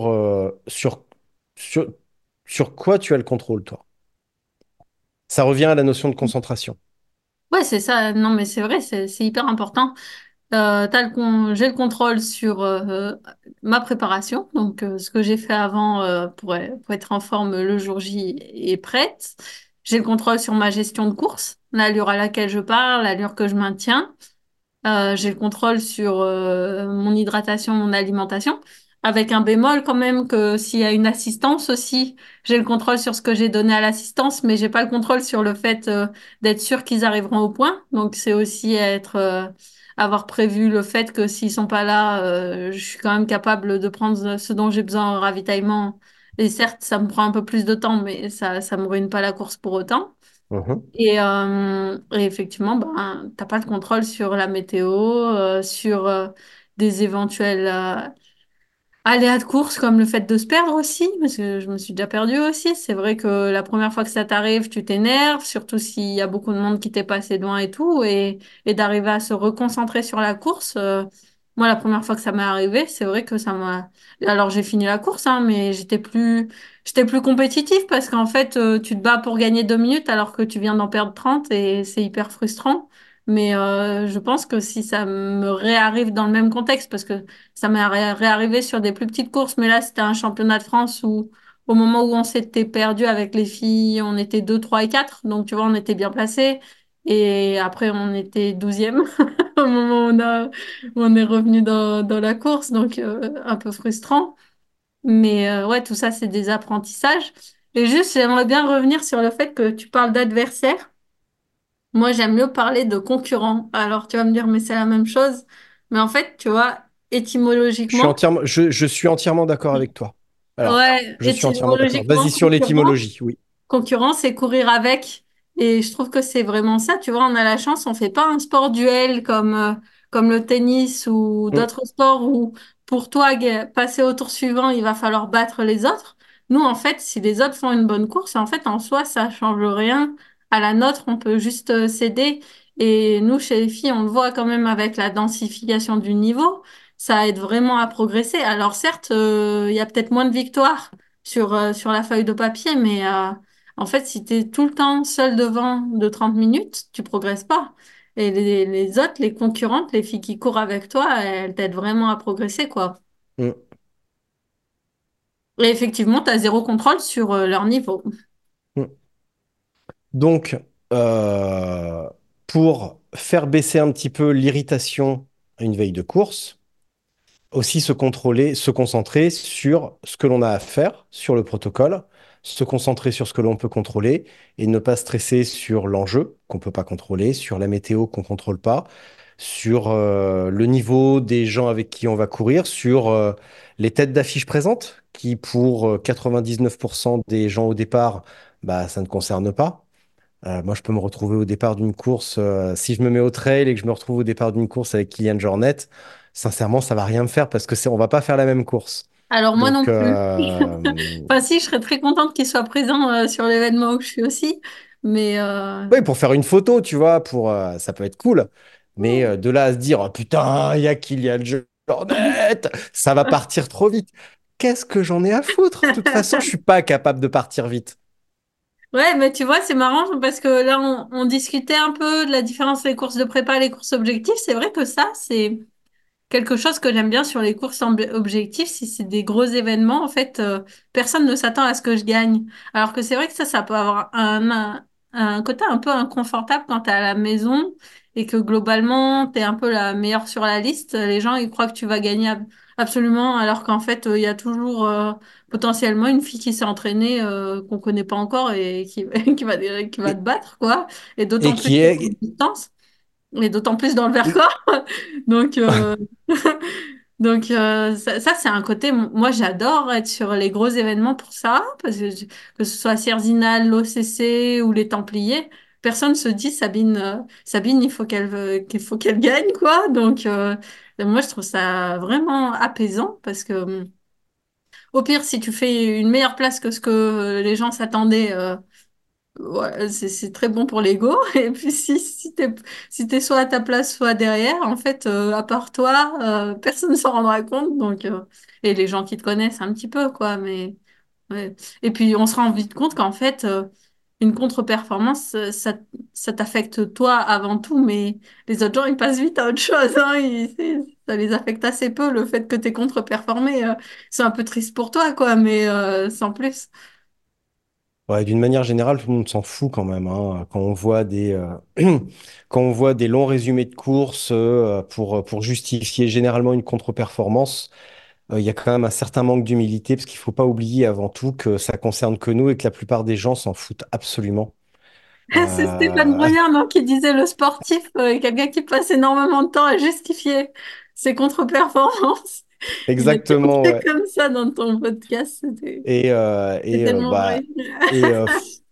sur, sur quoi tu as le contrôle, toi? Ça revient à la notion de concentration. Ouais, c'est ça. Non, mais c'est vrai, c'est hyper important. J'ai le contrôle sur ma préparation, donc ce que j'ai fait avant pour être en forme le jour J est prête. J'ai le contrôle sur ma gestion de course, l'allure à laquelle je pars, l'allure que je maintiens. J'ai le contrôle sur mon hydratation, mon alimentation, avec un bémol quand même que s'il y a une assistance aussi, j'ai le contrôle sur ce que j'ai donné à l'assistance, mais j'ai pas le contrôle sur le fait d'être sûr qu'ils arriveront au point. Donc c'est aussi avoir prévu le fait que s'ils sont pas là, je suis quand même capable de prendre ce dont j'ai besoin en ravitaillement. Et certes, ça me prend un peu plus de temps, mais ça me ruine pas la course pour autant. Mhm. Et effectivement, ben, t'as pas le contrôle sur la météo, sur des éventuels aléas de course, comme le fait de se perdre aussi, parce que je me suis déjà perdue aussi. C'est vrai que la première fois que ça t'arrive, tu t'énerves, surtout s'il y a beaucoup de monde qui t'est passé loin et tout, et d'arriver à se reconcentrer sur la course. Moi, la première fois que ça m'est arrivé, c'est vrai que ça m'a... Alors, j'ai fini la course, hein, mais j'étais plus compétitive parce qu'en fait, tu te bats pour gagner 2 minutes alors que tu viens d'en perdre 30 et c'est hyper frustrant. Mais je pense que si ça me réarrive dans le même contexte, parce que ça m'est réarrivé sur des plus petites courses, mais là, c'était un championnat de France où, au moment où on s'était perdu avec les filles, on était 2, 3 et 4. Donc, tu vois, on était bien placés. Et après, on était 12e au moment où on est revenu dans la course. Donc, un peu frustrant. Mais ouais, tout ça, c'est des apprentissages. Et juste, j'aimerais bien revenir sur le fait que tu parles d'adversaire. Moi, j'aime mieux parler de concurrent. Alors, tu vas me dire, mais c'est la même chose. Mais en fait, tu vois, étymologiquement, Je suis entièrement d'accord avec toi. Alors, ouais, je suis entièrement d'accord. étymologiquement, Vas-y sur concurrent. l'étymologie, oui. Concurrence, c'est courir avec. Et je trouve que c'est vraiment ça. Tu vois, on a la chance, on fait pas un sport duel comme le tennis ou Mm, d'autres sports où pour toi, passer au tour suivant, il va falloir battre les autres. Nous, en fait, si les autres font une bonne course, en fait, en soi, ça change rien à la nôtre. On peut juste céder. Et nous, chez les filles, on le voit quand même avec la densification du niveau. Ça aide vraiment à progresser. Alors certes, il y a peut-être moins de victoires sur la feuille de papier, mais en fait, si tu es tout le temps seul devant de 30 minutes, tu progresses pas. Et les autres, les concurrentes, les filles qui courent avec toi, elles t'aident vraiment à progresser, quoi. mm, Et effectivement, tu as zéro contrôle sur leur niveau. mm. Donc, euh, pour faire baisser un petit peu l'irritation à une veille de course, aussi se contrôler, se concentrer sur ce que l'on a à faire, sur le protocole, se concentrer sur ce que l'on peut contrôler et ne pas stresser sur l'enjeu qu'on peut pas contrôler, sur la météo qu'on contrôle pas, sur le niveau des gens avec qui on va courir, sur les têtes d'affiche présentes qui pour 99% des gens au départ, bah ça ne concerne pas. Moi, je peux me retrouver au départ d'une course. Si je me mets au trail et que je me retrouve au départ d'une course avec Kylian Jornet, sincèrement, ça va rien me faire parce que on va pas faire la même course. Alors moi non Donc, plus. Enfin si, je serais très contente qu'ils soient présents sur l'événement où je suis aussi. Mais oui, pour faire une photo, tu vois, ça peut être cool. Mais de là à se dire, oh, putain, il y a Kylian Jornet, ça va partir trop vite. Qu'est-ce que j'en ai à foutre? De toute façon, je suis pas capable de partir vite. ouais, mais tu vois, c'est marrant parce que là, on discutait un peu de la différence entre les courses de prépa et les courses objectives. C'est vrai que ça, c'est quelque chose que j'aime bien sur les courses objectives, si c'est des gros événements, en fait, personne ne s'attend à ce que je gagne. Alors que c'est vrai que ça peut avoir un côté un peu inconfortable quand t'es à la maison et que globalement, t'es un peu la meilleure sur la liste. Les gens, ils croient que tu vas gagner absolument, alors qu'en fait, il y a toujours potentiellement une fille qui s'est entraînée, qu'on connaît pas encore et qui va te Et, battre, quoi. Et et d'autant plus qui sur une est. distance, et d'autant plus dans le et- Vercors. Donc, donc ça c'est un côté, moi j'adore être sur les gros événements pour ça, parce que que ce soit Sierzinal, l'OCC ou les Templiers, personne se dit Sabine, Sabine qu'il faut qu'elle gagne, quoi. Donc moi je trouve ça vraiment apaisant, parce que au pire, si tu fais une meilleure place que ce que les gens s'attendaient, ouais, c'est très bon pour l'ego. Et puis si t'es soit à ta place, soit derrière, en fait, à part toi, personne ne s'en rendra compte. Donc, et les gens qui te connaissent un petit peu, quoi. Mais, ouais. Et puis on se rend vite compte qu'en fait, une contre-performance, ça t'affecte toi avant tout, mais les autres gens, ils passent vite à autre chose. Hein. Ça les affecte assez peu, le fait que t'aies contre-performé. C'est un peu triste pour toi, quoi, mais sans plus. Ouais, d'une manière générale, tout le monde s'en fout quand même, hein. Quand on voit des longs résumés de courses pour justifier généralement une contre-performance, il y a quand même un certain manque d'humilité parce qu'il faut pas oublier avant tout que ça concerne que nous et que la plupart des gens s'en foutent absolument. C'est Stéphane Euh, Bruyère, non, qui disait le sportif, quelqu'un qui passe énormément de temps à justifier ses contre-performances. Il était un Exactement, peu ouais. comme ça dans ton podcast. C'était tellement vrai. Et, euh,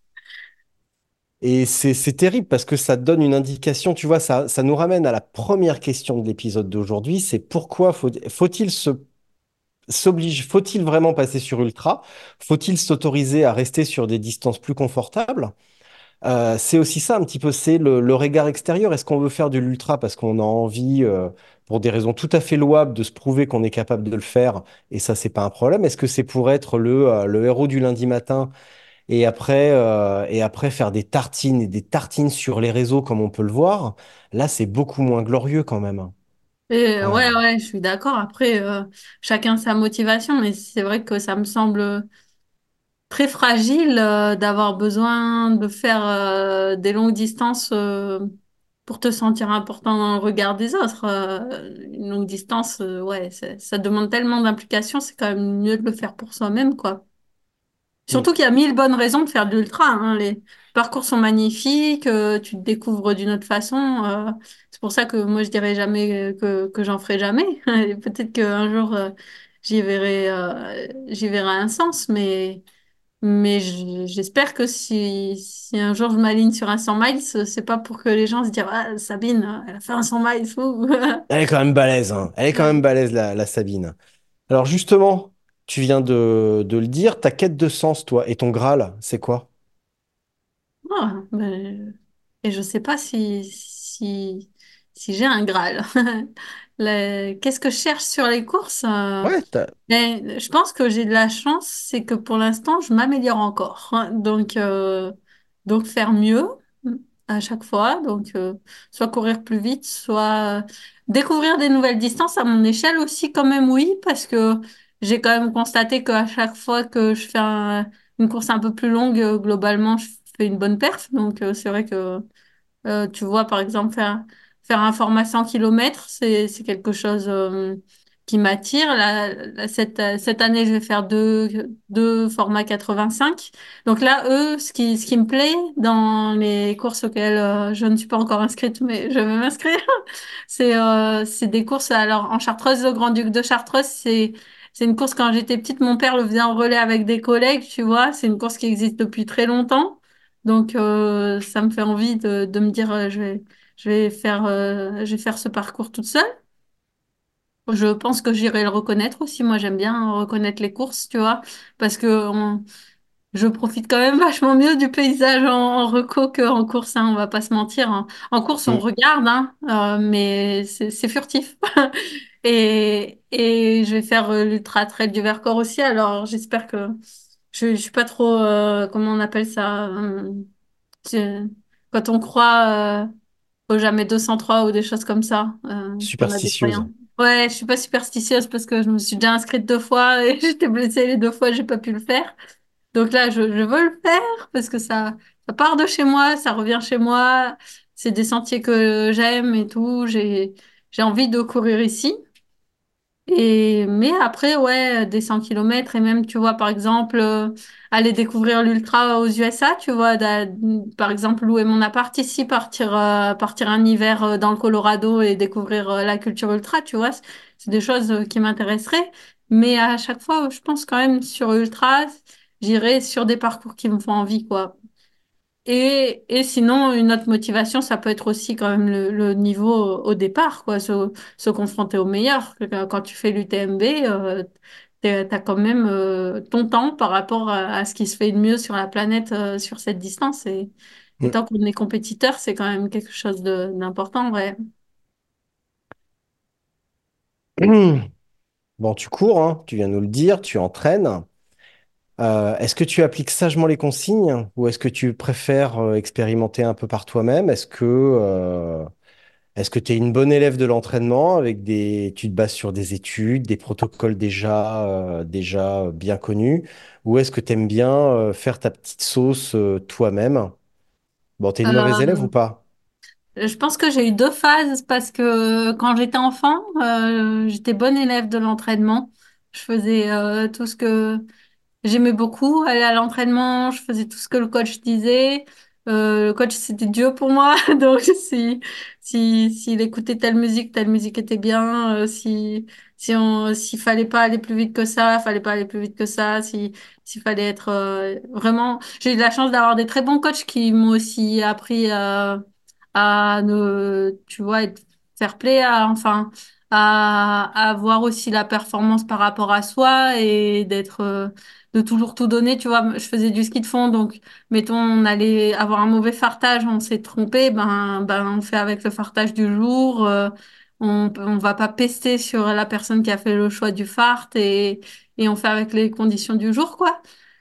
et c'est terrible parce que ça donne une indication, tu vois, ça nous ramène à la première question de l'épisode d'aujourd'hui, c'est pourquoi faut-il faut-il vraiment passer sur Ultra? Faut-il s'autoriser à rester sur des distances plus confortables? C'est aussi ça un petit peu, c'est le regard extérieur. Est-ce qu'on veut faire de l'ultra parce qu'on a envie, pour des raisons tout à fait louables, de se prouver qu'on est capable de le faire, et ça, c'est pas un problème. Est-ce que c'est pour être le héros du lundi matin et après faire des tartines et des tartines sur les réseaux comme on peut le voir, là, c'est beaucoup moins glorieux quand même. Et Ah, ouais, je suis d'accord. Après, chacun sa motivation, mais c'est vrai que ça me semble très fragile d'avoir besoin de faire des longues distances pour te sentir important dans le regard des autres. Une longue distance, ouais, ça demande tellement d'implication, c'est quand même mieux de le faire pour soi-même, quoi. mm, Surtout qu'il y a mille bonnes raisons de faire de l'ultra, hein. Les parcours sont magnifiques, tu te découvres d'une autre façon. C'est pour ça que moi, je dirais jamais que j'en ferai jamais. Et peut-être qu'un jour, j'y verrai un sens, mais j'espère que si un jour je m'aligne sur un 100 miles, c'est pas pour que les gens se disent, ah, Sabine, elle a fait un 100 miles, fou. elle est quand même balèze, hein. Elle est quand même balèze, la Sabine. Alors justement, tu viens de le dire, ta quête de sens, toi, et ton Graal, c'est quoi? Ah, et je sais pas si j'ai un Graal. Qu'est-ce que je cherche sur les courses? Ouais, Mais je pense que j'ai de la chance, c'est que pour l'instant, je m'améliore encore, hein. Donc faire mieux à chaque fois. Donc, soit courir plus vite, soit découvrir des nouvelles distances à mon échelle aussi, quand même, oui, parce que j'ai quand même constaté qu'à chaque fois que je fais une course un peu plus longue, globalement, je fais une bonne perf. Donc, c'est vrai que tu vois, par exemple, faire un format 100 km, c'est quelque chose qui m'attire. Cette année, je vais faire deux formats 85. Donc là, eux, ce qui me plaît dans les courses auxquelles je ne suis pas encore inscrite, mais je vais m'inscrire, c'est des courses. Alors, en Chartreuse, le Grand-Duc de Chartreuse, c'est une course quand j'étais petite, mon père le faisait en relais avec des collègues, tu vois. C'est une course qui existe depuis très longtemps. Donc, ça me fait envie de me dire, je vais faire ce parcours toute seule. Je pense que j'irai le reconnaître aussi. Moi, j'aime bien reconnaître les courses, tu vois, parce que je profite quand même vachement mieux du paysage en reco qu'en course, hein, on va pas se mentir, hein. En course, on Mm. regarde, hein, mais c'est furtif. Et je vais faire l'Ultra Trail du Vercors aussi, alors j'espère que je suis pas trop, comment on appelle ça? Tu- Quand on croit au jamais 203 ou des choses comme ça, qu'on a des Superstitieuse. croyants. Ouais, je suis pas superstitieuse parce que je me suis déjà inscrite deux fois et j'étais blessée les deux fois, j'ai pas pu le faire. Donc là, je veux le faire parce que ça part de chez moi, ça revient chez moi. C'est des sentiers que j'aime et tout. J'ai envie de courir ici. Mais après, ouais, des 100 kilomètres et même, tu vois, par exemple, aller découvrir l'ultra aux USA, tu vois, par exemple, louer mon appart ici, partir un hiver dans le Colorado et découvrir la culture ultra, tu vois, c'est des choses qui m'intéresseraient. Mais à chaque fois, je pense quand même sur ultra, j'irai sur des parcours qui me font envie, quoi. Et sinon, une autre motivation, ça peut être aussi quand même le niveau au départ, quoi, se confronter au meilleur. Quand tu fais l'UTMB, t'as quand même ton temps par rapport à ce qui se fait de mieux sur la planète sur cette distance. Et Mm. tant qu'on est compétiteur, c'est quand même quelque chose d'important, ouais. Bon, tu cours, hein, tu viens de nous le dire, tu entraînes. Est-ce que tu appliques sagement les consignes ou est-ce que tu préfères expérimenter un peu par toi-même? Est-ce que tu es une bonne élève de l'entraînement tu te bases sur des études, des protocoles déjà bien connus, ou est-ce que tu aimes bien faire ta petite sauce toi-même? Bon, t'es une mauvaise élève ou Euh, pas? je pense que j'ai eu deux phases parce que quand j'étais enfant, j'étais bonne élève de l'entraînement. Je faisais tout ce que j'aimais beaucoup aller à l'entraînement, je faisais tout ce que le coach disait. Le coach, c'était Dieu pour moi. Donc, s'il écoutait telle musique était bien. S'il fallait pas aller plus vite que ça, fallait pas aller plus vite que ça. S'il fallait être vraiment. J'ai eu de la chance d'avoir des très bons coachs qui m'ont aussi appris à ne, tu vois, être fair play, à voir aussi la performance par rapport à soi et de toujours tout donner. Tu vois, je faisais du ski de fond, donc mettons, on allait avoir un mauvais fartage, on s'est trompé, ben on fait avec le fartage du jour. On va pas pester sur la personne qui a fait le choix du fart et on fait avec les conditions du jour, quoi.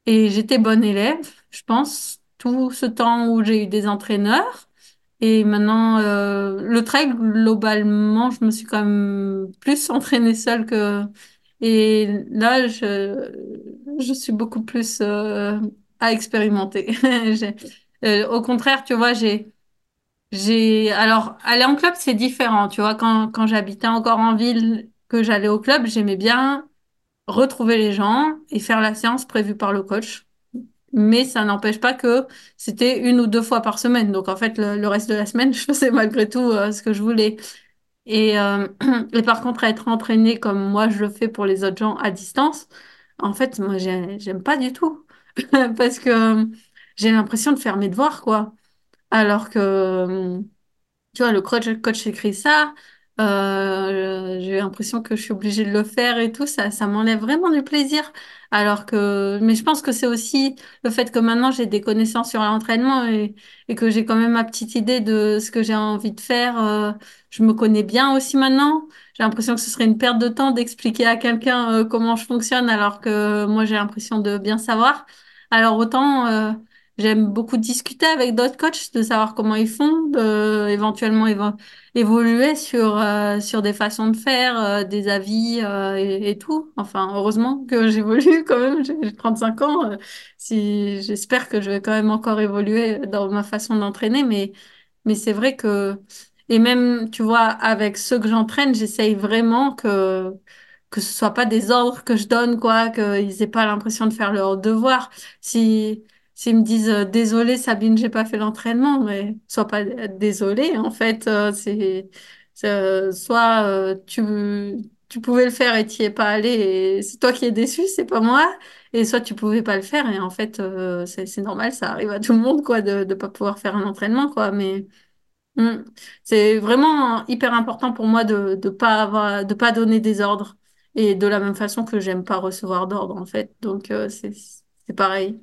Et j'étais bonne élève, je pense, tout ce temps où j'ai eu des entraîneurs. Et maintenant, le trail, globalement, je me suis quand même plus entraînée seule que... Et là, je suis beaucoup plus à expérimenter. Au contraire, tu vois, Alors, aller en club, c'est différent. Tu vois, quand j'habitais encore en ville, que j'allais au club, j'aimais bien retrouver les gens et faire la séance prévue par le coach. Mais ça n'empêche pas que c'était une ou deux fois par semaine. Donc, en fait, le reste de la semaine, je faisais malgré tout ce que je voulais. Et par contre, être entraîné comme moi, je le fais pour les autres gens à distance, en fait, moi, j'aime pas du tout. Parce que j'ai l'impression de faire mes devoirs, quoi. Alors que tu vois, le coach écrit ça, j'ai l'impression que je suis obligée de le faire et tout, ça m'enlève vraiment du plaisir. Mais je pense que c'est aussi le fait que maintenant j'ai des connaissances sur l'entraînement et que j'ai quand même ma petite idée de ce que j'ai envie de faire. Je me connais bien aussi maintenant. J'ai l'impression que ce serait une perte de temps d'expliquer à quelqu'un comment je fonctionne alors que moi j'ai l'impression de bien savoir. Alors autant j'aime beaucoup discuter avec d'autres coachs, de savoir comment ils font, éventuellement évoluer sur des façons de faire, des avis et tout. Enfin, heureusement que j'évolue quand même, j'ai 35 ans. Si, j'espère que je vais quand même encore évoluer dans ma façon d'entraîner, mais c'est vrai que... Et même, tu vois, avec ceux que j'entraîne, j'essaye vraiment que ce soit pas des ordres que je donne, quoi, qu'ils aient pas l'impression de faire leur devoir. Si... S'ils me disent désolé Sabine, j'ai pas fait l'entraînement, mais sois pas désolé. En fait, soit tu pouvais le faire et tu y es pas allé et c'est toi qui es déçu, c'est pas moi. Et soit tu pouvais pas le faire et en fait c'est normal, ça arrive à tout le monde quoi de pas pouvoir faire un entraînement quoi. Mais c'est vraiment hyper important pour moi de pas donner des ordres et de la même façon que j'aime pas recevoir d'ordre en fait. Donc c'est pareil.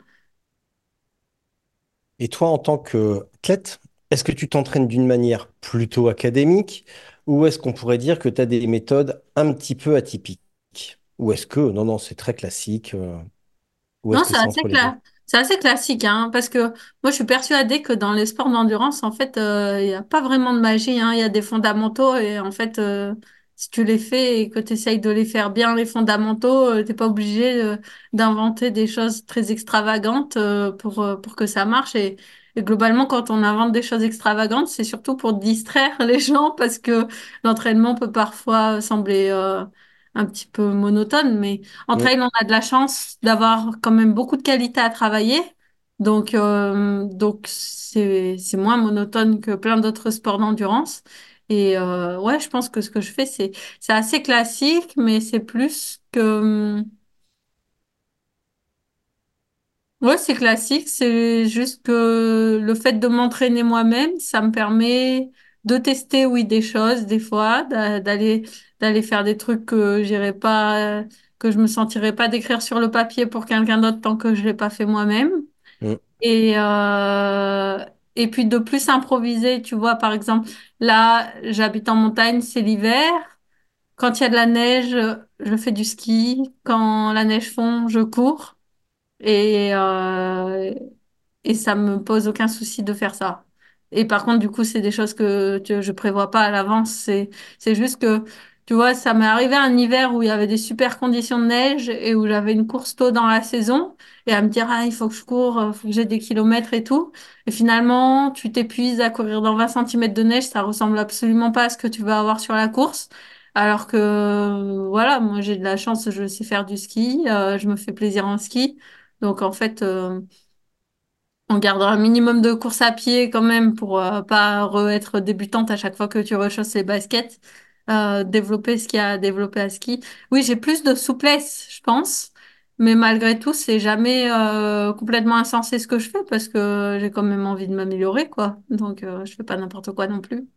Et toi, en tant qu'athlète, est-ce que tu t'entraînes d'une manière plutôt académique ou est-ce qu'on pourrait dire que tu as des méthodes un petit peu atypiques? Ou est-ce que, non, non, c'est très classique, ou Non, est-ce que c'est entre les deux? c'est assez classique, hein, parce que moi, je suis persuadée que dans les sports d'endurance, en fait, il n'y a pas vraiment de magie, hein. Il y a des fondamentaux et en fait, si tu les fais et que tu essayes de les faire bien, les fondamentaux, t'es pas obligé d'inventer des choses très extravagantes pour que ça marche. Et globalement, quand on invente des choses extravagantes, c'est surtout pour distraire les gens parce que l'entraînement peut parfois sembler un petit peu monotone, mais en Mm. trail, on a de la chance d'avoir quand même beaucoup de qualité à travailler. Donc c'est moins monotone que plein d'autres sports d'endurance. Et ouais, je pense que ce que je fais, c'est assez classique, mais c'est plus que... Ouais, c'est classique. C'est juste que le fait de m'entraîner moi-même, ça me permet de tester, oui, des choses, des fois, d'aller faire des trucs que j'irais pas, que je me sentirais pas d'écrire sur le papier pour quelqu'un d'autre tant que je l'ai pas fait moi-même. Mm. Et, euh, et puis de plus improviser, tu vois, par exemple, là, j'habite en montagne, c'est l'hiver. Quand il y a de la neige, je fais du ski. Quand la neige fond, je cours. Et, euh, et ça me pose aucun souci de faire ça. Et par contre, du coup, c'est des choses que je prévois pas à l'avance. C'est juste que, tu vois, ça m'est arrivé un hiver où il y avait des super conditions de neige et où j'avais une course tôt dans la saison et à me dire, ah, il faut que je cours, faut que j'ai des kilomètres et tout. Et finalement, tu t'épuises à courir dans 20 centimètres de neige, ça ressemble absolument pas à ce que tu vas avoir sur la course. Alors que, voilà, moi, j'ai de la chance, je sais faire du ski, je me fais plaisir en ski. Donc, en fait, on gardera un minimum de course à pied quand même pour pas être débutante à chaque fois que tu rechausses les baskets. Développer ce qu'il y a à développer à ski. Oui, j'ai plus de souplesse, je pense. Mais malgré tout, c'est jamais complètement insensé ce que je fais parce que j'ai quand même envie de m'améliorer, quoi. Donc, je fais pas n'importe quoi non plus.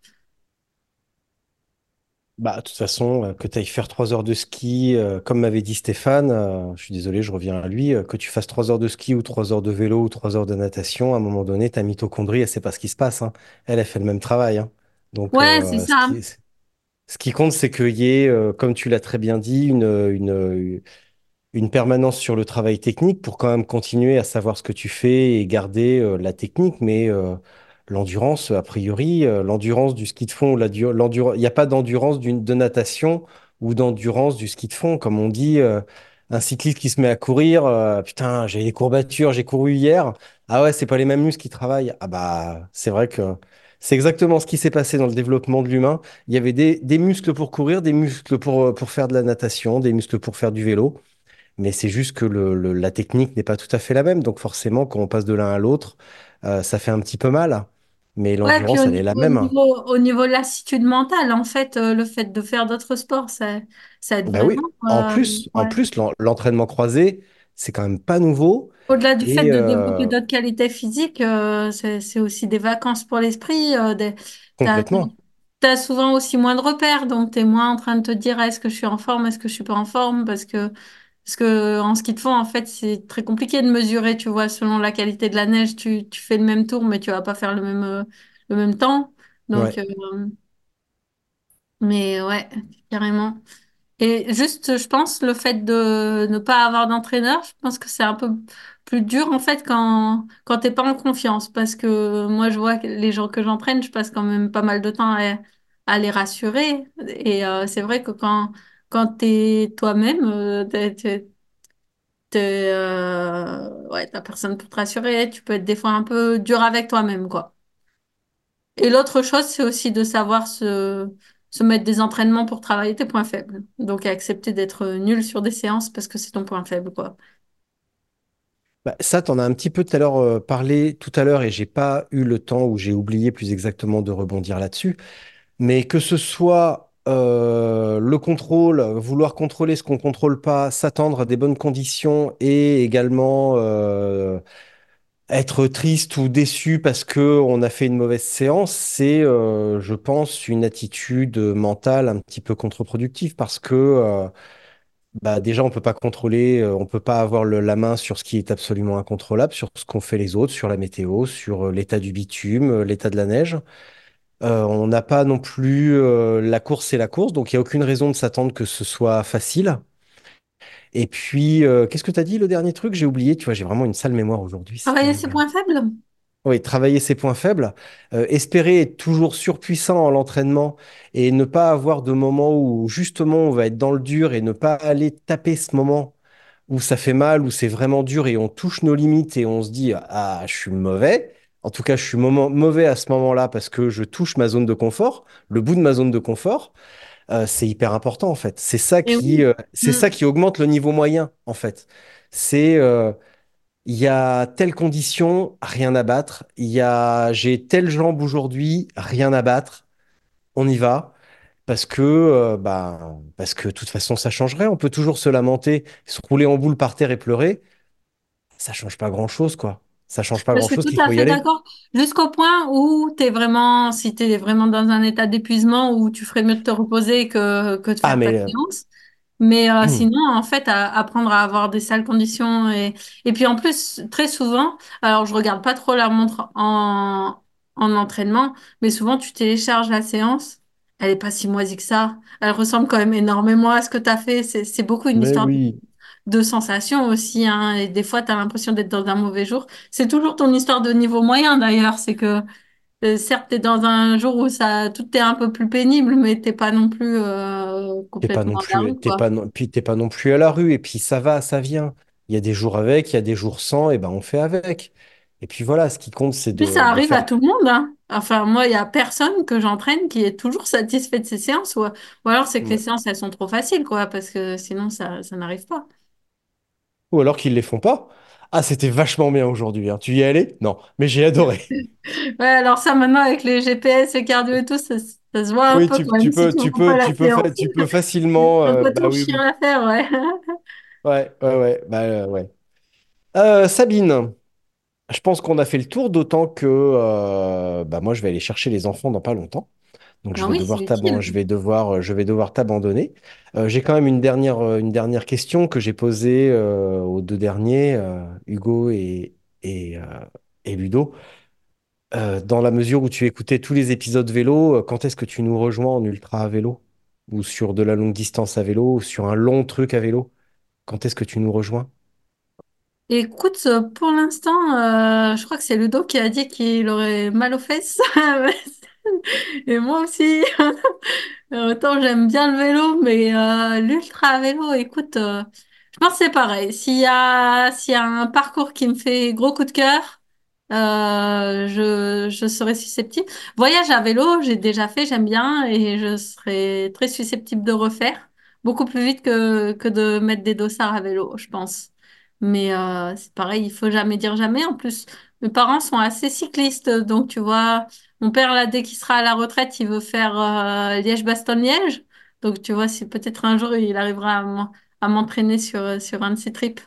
Bah, de toute façon, que tu ailles faire 3 heures de ski, comme m'avait dit Stéphane, je suis désolé, je reviens à lui, que tu fasses 3 heures de ski ou 3 heures de vélo ou 3 heures de natation, à un moment donné, ta mitochondrie, elle sait pas ce qui se passe, hein. Elle fait le même travail, hein. Donc, Ouais, c'est ça. ce qui compte, c'est qu'il y ait, comme tu l'as très bien dit, une permanence sur le travail technique pour quand même continuer à savoir ce que tu fais et garder la technique, mais l'endurance, a priori, l'endurance du ski de fond, il n'y a pas d'endurance de natation ou d'endurance du ski de fond. Comme on dit, un cycliste qui se met à courir, putain, j'ai des courbatures, j'ai couru hier. Ah ouais, c'est pas les mêmes muscles qui travaillent. Ah bah, c'est vrai que c'est exactement ce qui s'est passé dans le développement de l'humain. Il y avait des muscles pour courir, des muscles pour faire de la natation, des muscles pour faire du vélo. Mais c'est juste que la technique n'est pas tout à fait la même. Donc forcément, quand on passe de l'un à l'autre, ça fait un petit peu mal. Mais Ouais, puis l'endurance, elle est la même. au niveau de lassitude mentale, en fait, le fait de faire d'autres sports, ça aide Ben oui, vraiment. en Ouais. plus, l'entraînement croisé, c'est quand même pas nouveau. Au-delà du fait Et de développer d'autres qualités physiques, c'est aussi des vacances pour l'esprit. T'as, complètement. t'as souvent aussi moins de repères, donc t'es moins en train de te dire est-ce que je suis en forme, est-ce que je suis pas en forme, parce que en ski de fond, en fait, c'est très compliqué de mesurer, tu vois, selon la qualité de la neige, tu fais le même tour, mais tu vas pas faire le même temps. Donc, Ouais. mais ouais, carrément. Et juste, je pense, le fait de ne pas avoir d'entraîneur, je pense que c'est un peu plus dur en fait quand t'es pas en confiance. Parce que moi, je vois que les gens que j'entraîne, je passe quand même pas mal de temps à les rassurer. Et c'est vrai que quand t'es toi-même, ouais, t'as personne pour te rassurer. Tu peux être des fois un peu dur avec toi-même, quoi. Et l'autre chose, c'est aussi de savoir se mettre des entraînements pour travailler tes points faibles. Donc, accepter d'être nul sur des séances parce que c'est ton point faible, quoi. Bah, ça, t'en as un petit peu tout à l'heure parlé tout à l'heure et j'ai pas eu le temps ou j'ai oublié plus exactement de rebondir là-dessus. Mais que ce soit le contrôle, vouloir contrôler ce qu'on contrôle pas, s'attendre à des bonnes conditions et également être triste ou déçu parce que on a fait une mauvaise séance, c'est, je pense, une attitude mentale un petit peu contre-productive parce que bah, déjà on peut pas contrôler, on peut pas avoir la main sur ce qui est absolument incontrôlable, sur ce qu'ont fait les autres, sur la météo, sur l'état du bitume, l'état de la neige. On n'a pas non plus la course, c'est la course, donc il n'y a aucune raison de s'attendre que ce soit facile. Et puis, qu'est-ce que tu as dit le dernier truc? J'ai oublié, tu vois, j'ai vraiment une sale mémoire aujourd'hui. Travailler C'était ses points faibles? oui, travailler ses points faibles, espérer être toujours surpuissant en l'entraînement et ne pas avoir de moments où justement on va être dans le dur et ne pas aller taper ce moment où ça fait mal, où c'est vraiment dur et on touche nos limites et on se dit ah, je suis mauvais. En tout cas, je suis mauvais à ce moment-là parce que je touche ma zone de confort, le bout de ma zone de confort. C'est hyper important en fait. Et oui. C'est Mm. ça qui augmente le niveau moyen en fait. C'est il y a telle condition, rien à battre. J'ai telle jambe aujourd'hui, rien à battre. On y va. Parce que de toute façon, ça changerait. On peut toujours se lamenter, se rouler en boule par terre et pleurer. Ça change pas grand-chose, quoi. Ça change pas Je suis grand-chose tout qu'il à faut y fait aller. d'accord. Jusqu'au point où si t'es vraiment dans un état d'épuisement où tu ferais mieux de te reposer que de Ah, faire ta mais séance. Mais sinon, en fait, apprendre à avoir des sales conditions et puis en plus, très souvent, alors je regarde pas trop la montre en entraînement, mais souvent tu télécharges la séance, elle est pas si moisie que ça. Elle ressemble quand même énormément à ce que tu as fait. C'est beaucoup une mais histoire oui, de sensations aussi, hein, et des fois, tu as l'impression d'être dans un mauvais jour. C'est toujours ton histoire de niveau moyen d'ailleurs. C'est que certes, tu es dans un jour où tout est un peu plus pénible, mais t'es pas non plus complètement dans la rue, quoi. t'es pas non plus à la rue. Et puis ça va, ça vient. Il y a des jours avec, il y a des jours sans, et ben on fait avec. Et puis voilà, ce qui compte, c'est Puis ça de arrive à faire. tout le monde, hein. Enfin, moi, il y a personne que j'entraîne qui est toujours satisfait de ses séances, ou alors c'est que les Ouais. séances, elles sont trop faciles, quoi, parce que sinon, ça n'arrive pas. Ou alors qu'ils les font pas. Ah, c'était vachement bien aujourd'hui, hein. Tu y es allé? Non, mais j'ai adoré. Ouais, alors ça, maintenant, avec les GPS et cardio et tout, ça se voit un Oui, peu quand même si tu vois pas la séance. tu peux facilement. C'est un peu Bah trop oui, chiant oui. à faire, ouais. Ouais. Bah ouais. Sabine, je pense qu'on a fait le tour, d'autant que bah moi, je vais aller chercher les enfants dans pas longtemps. Donc Ah oui, c'est utile. je vais devoir t'abandonner. J'ai quand même une dernière question que j'ai posée aux deux derniers, Hugo et, euh, et Ludo. Dans la mesure où tu écoutais tous les épisodes vélo, quand est-ce que tu nous rejoins en ultra à vélo? Ou sur de la longue distance à vélo, ou sur un long truc à vélo? Quand est-ce que tu nous rejoins? Écoute, pour l'instant, je crois que c'est Ludo qui a dit qu'il aurait mal aux fesses. Et moi aussi. Autant j'aime bien le vélo, mais l'ultra vélo, écoute, je pense que c'est pareil. S'il y a un parcours qui me fait gros coup de cœur, je serais susceptible. Voyage à vélo, j'ai déjà fait, j'aime bien, et je serais très susceptible de refaire beaucoup plus vite que de mettre des dossards à vélo, je pense. Mais c'est pareil, il faut jamais dire jamais. En plus, mes parents sont assez cyclistes, donc tu vois. Mon père, là, dès qu'il sera à la retraite, il veut faire Liège-Bastogne-Liège. Donc, tu vois, si peut-être un jour il arrivera à m'entraîner sur un de ses trips.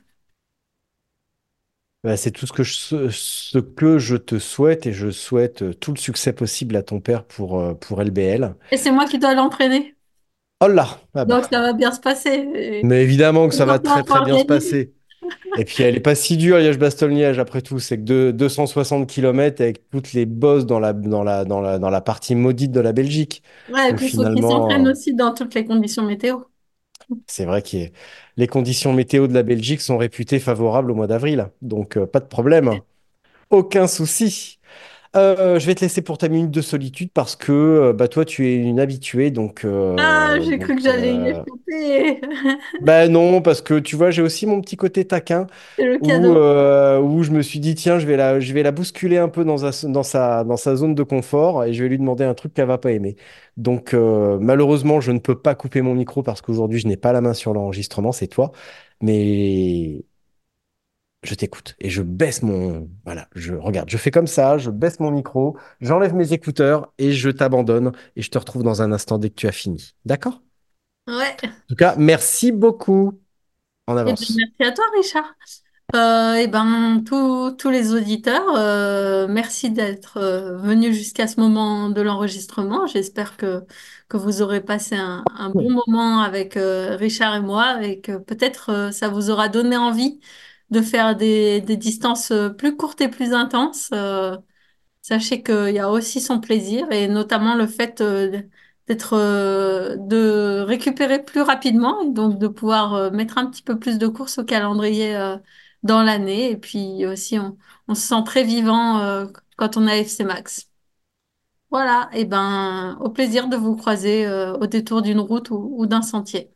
Bah, c'est tout ce que je te souhaite et je souhaite tout le succès possible à ton père pour LBL. Et c'est moi qui dois l'entraîner. Oh là! Ah bah. Donc, ça va bien se passer. Et Mais évidemment que ça va maintenant, très on peut très bien se organiser. passer. Et puis elle est pas si dure, Liège-Bastogne-Liège, après tout. C'est que 260 km avec toutes les bosses dans la partie maudite de la Belgique. Ouais, et Donc puis il faut qu'il s'entraîne finalement, aussi dans toutes les conditions météo. c'est vrai que les conditions météo de la Belgique sont réputées favorables au mois d'avril. Donc pas de problème. Aucun souci. Je vais te laisser pour ta minute de solitude parce que bah, toi, tu es une habituée. Donc, Ah, j'ai cru que j'allais y échapper. bah non, parce que tu vois, j'ai aussi mon petit côté taquin. C'est le où, cadeau. où je me suis dit, tiens, je vais la bousculer un peu dans sa zone de confort et je vais lui demander un truc qu'elle va pas aimer. Donc, malheureusement, je ne peux pas couper mon micro parce qu'aujourd'hui, je n'ai pas la main sur l'enregistrement, c'est toi. Mais je t'écoute et je baisse mon... Voilà, regarde, je fais comme ça, je baisse mon micro, j'enlève mes écouteurs et je t'abandonne et je te retrouve dans un instant dès que tu as fini. D'accord? En Ouais. tout cas, merci beaucoup en Eh bien, avance. merci à toi, Richard. Eh ben, tous les auditeurs, merci d'être venus jusqu'à ce moment de l'enregistrement. J'espère que vous aurez passé un bon moment avec Richard et moi et que peut-être ça vous aura donné envie de faire des distances plus courtes et plus intenses. Sachez qu'il y a aussi son plaisir et notamment le fait de récupérer plus rapidement et donc de pouvoir mettre un petit peu plus de courses au calendrier dans l'année. Et puis aussi, on se sent très vivant quand on a FC Max. Voilà, et ben au plaisir de vous croiser au détour d'une route ou d'un sentier.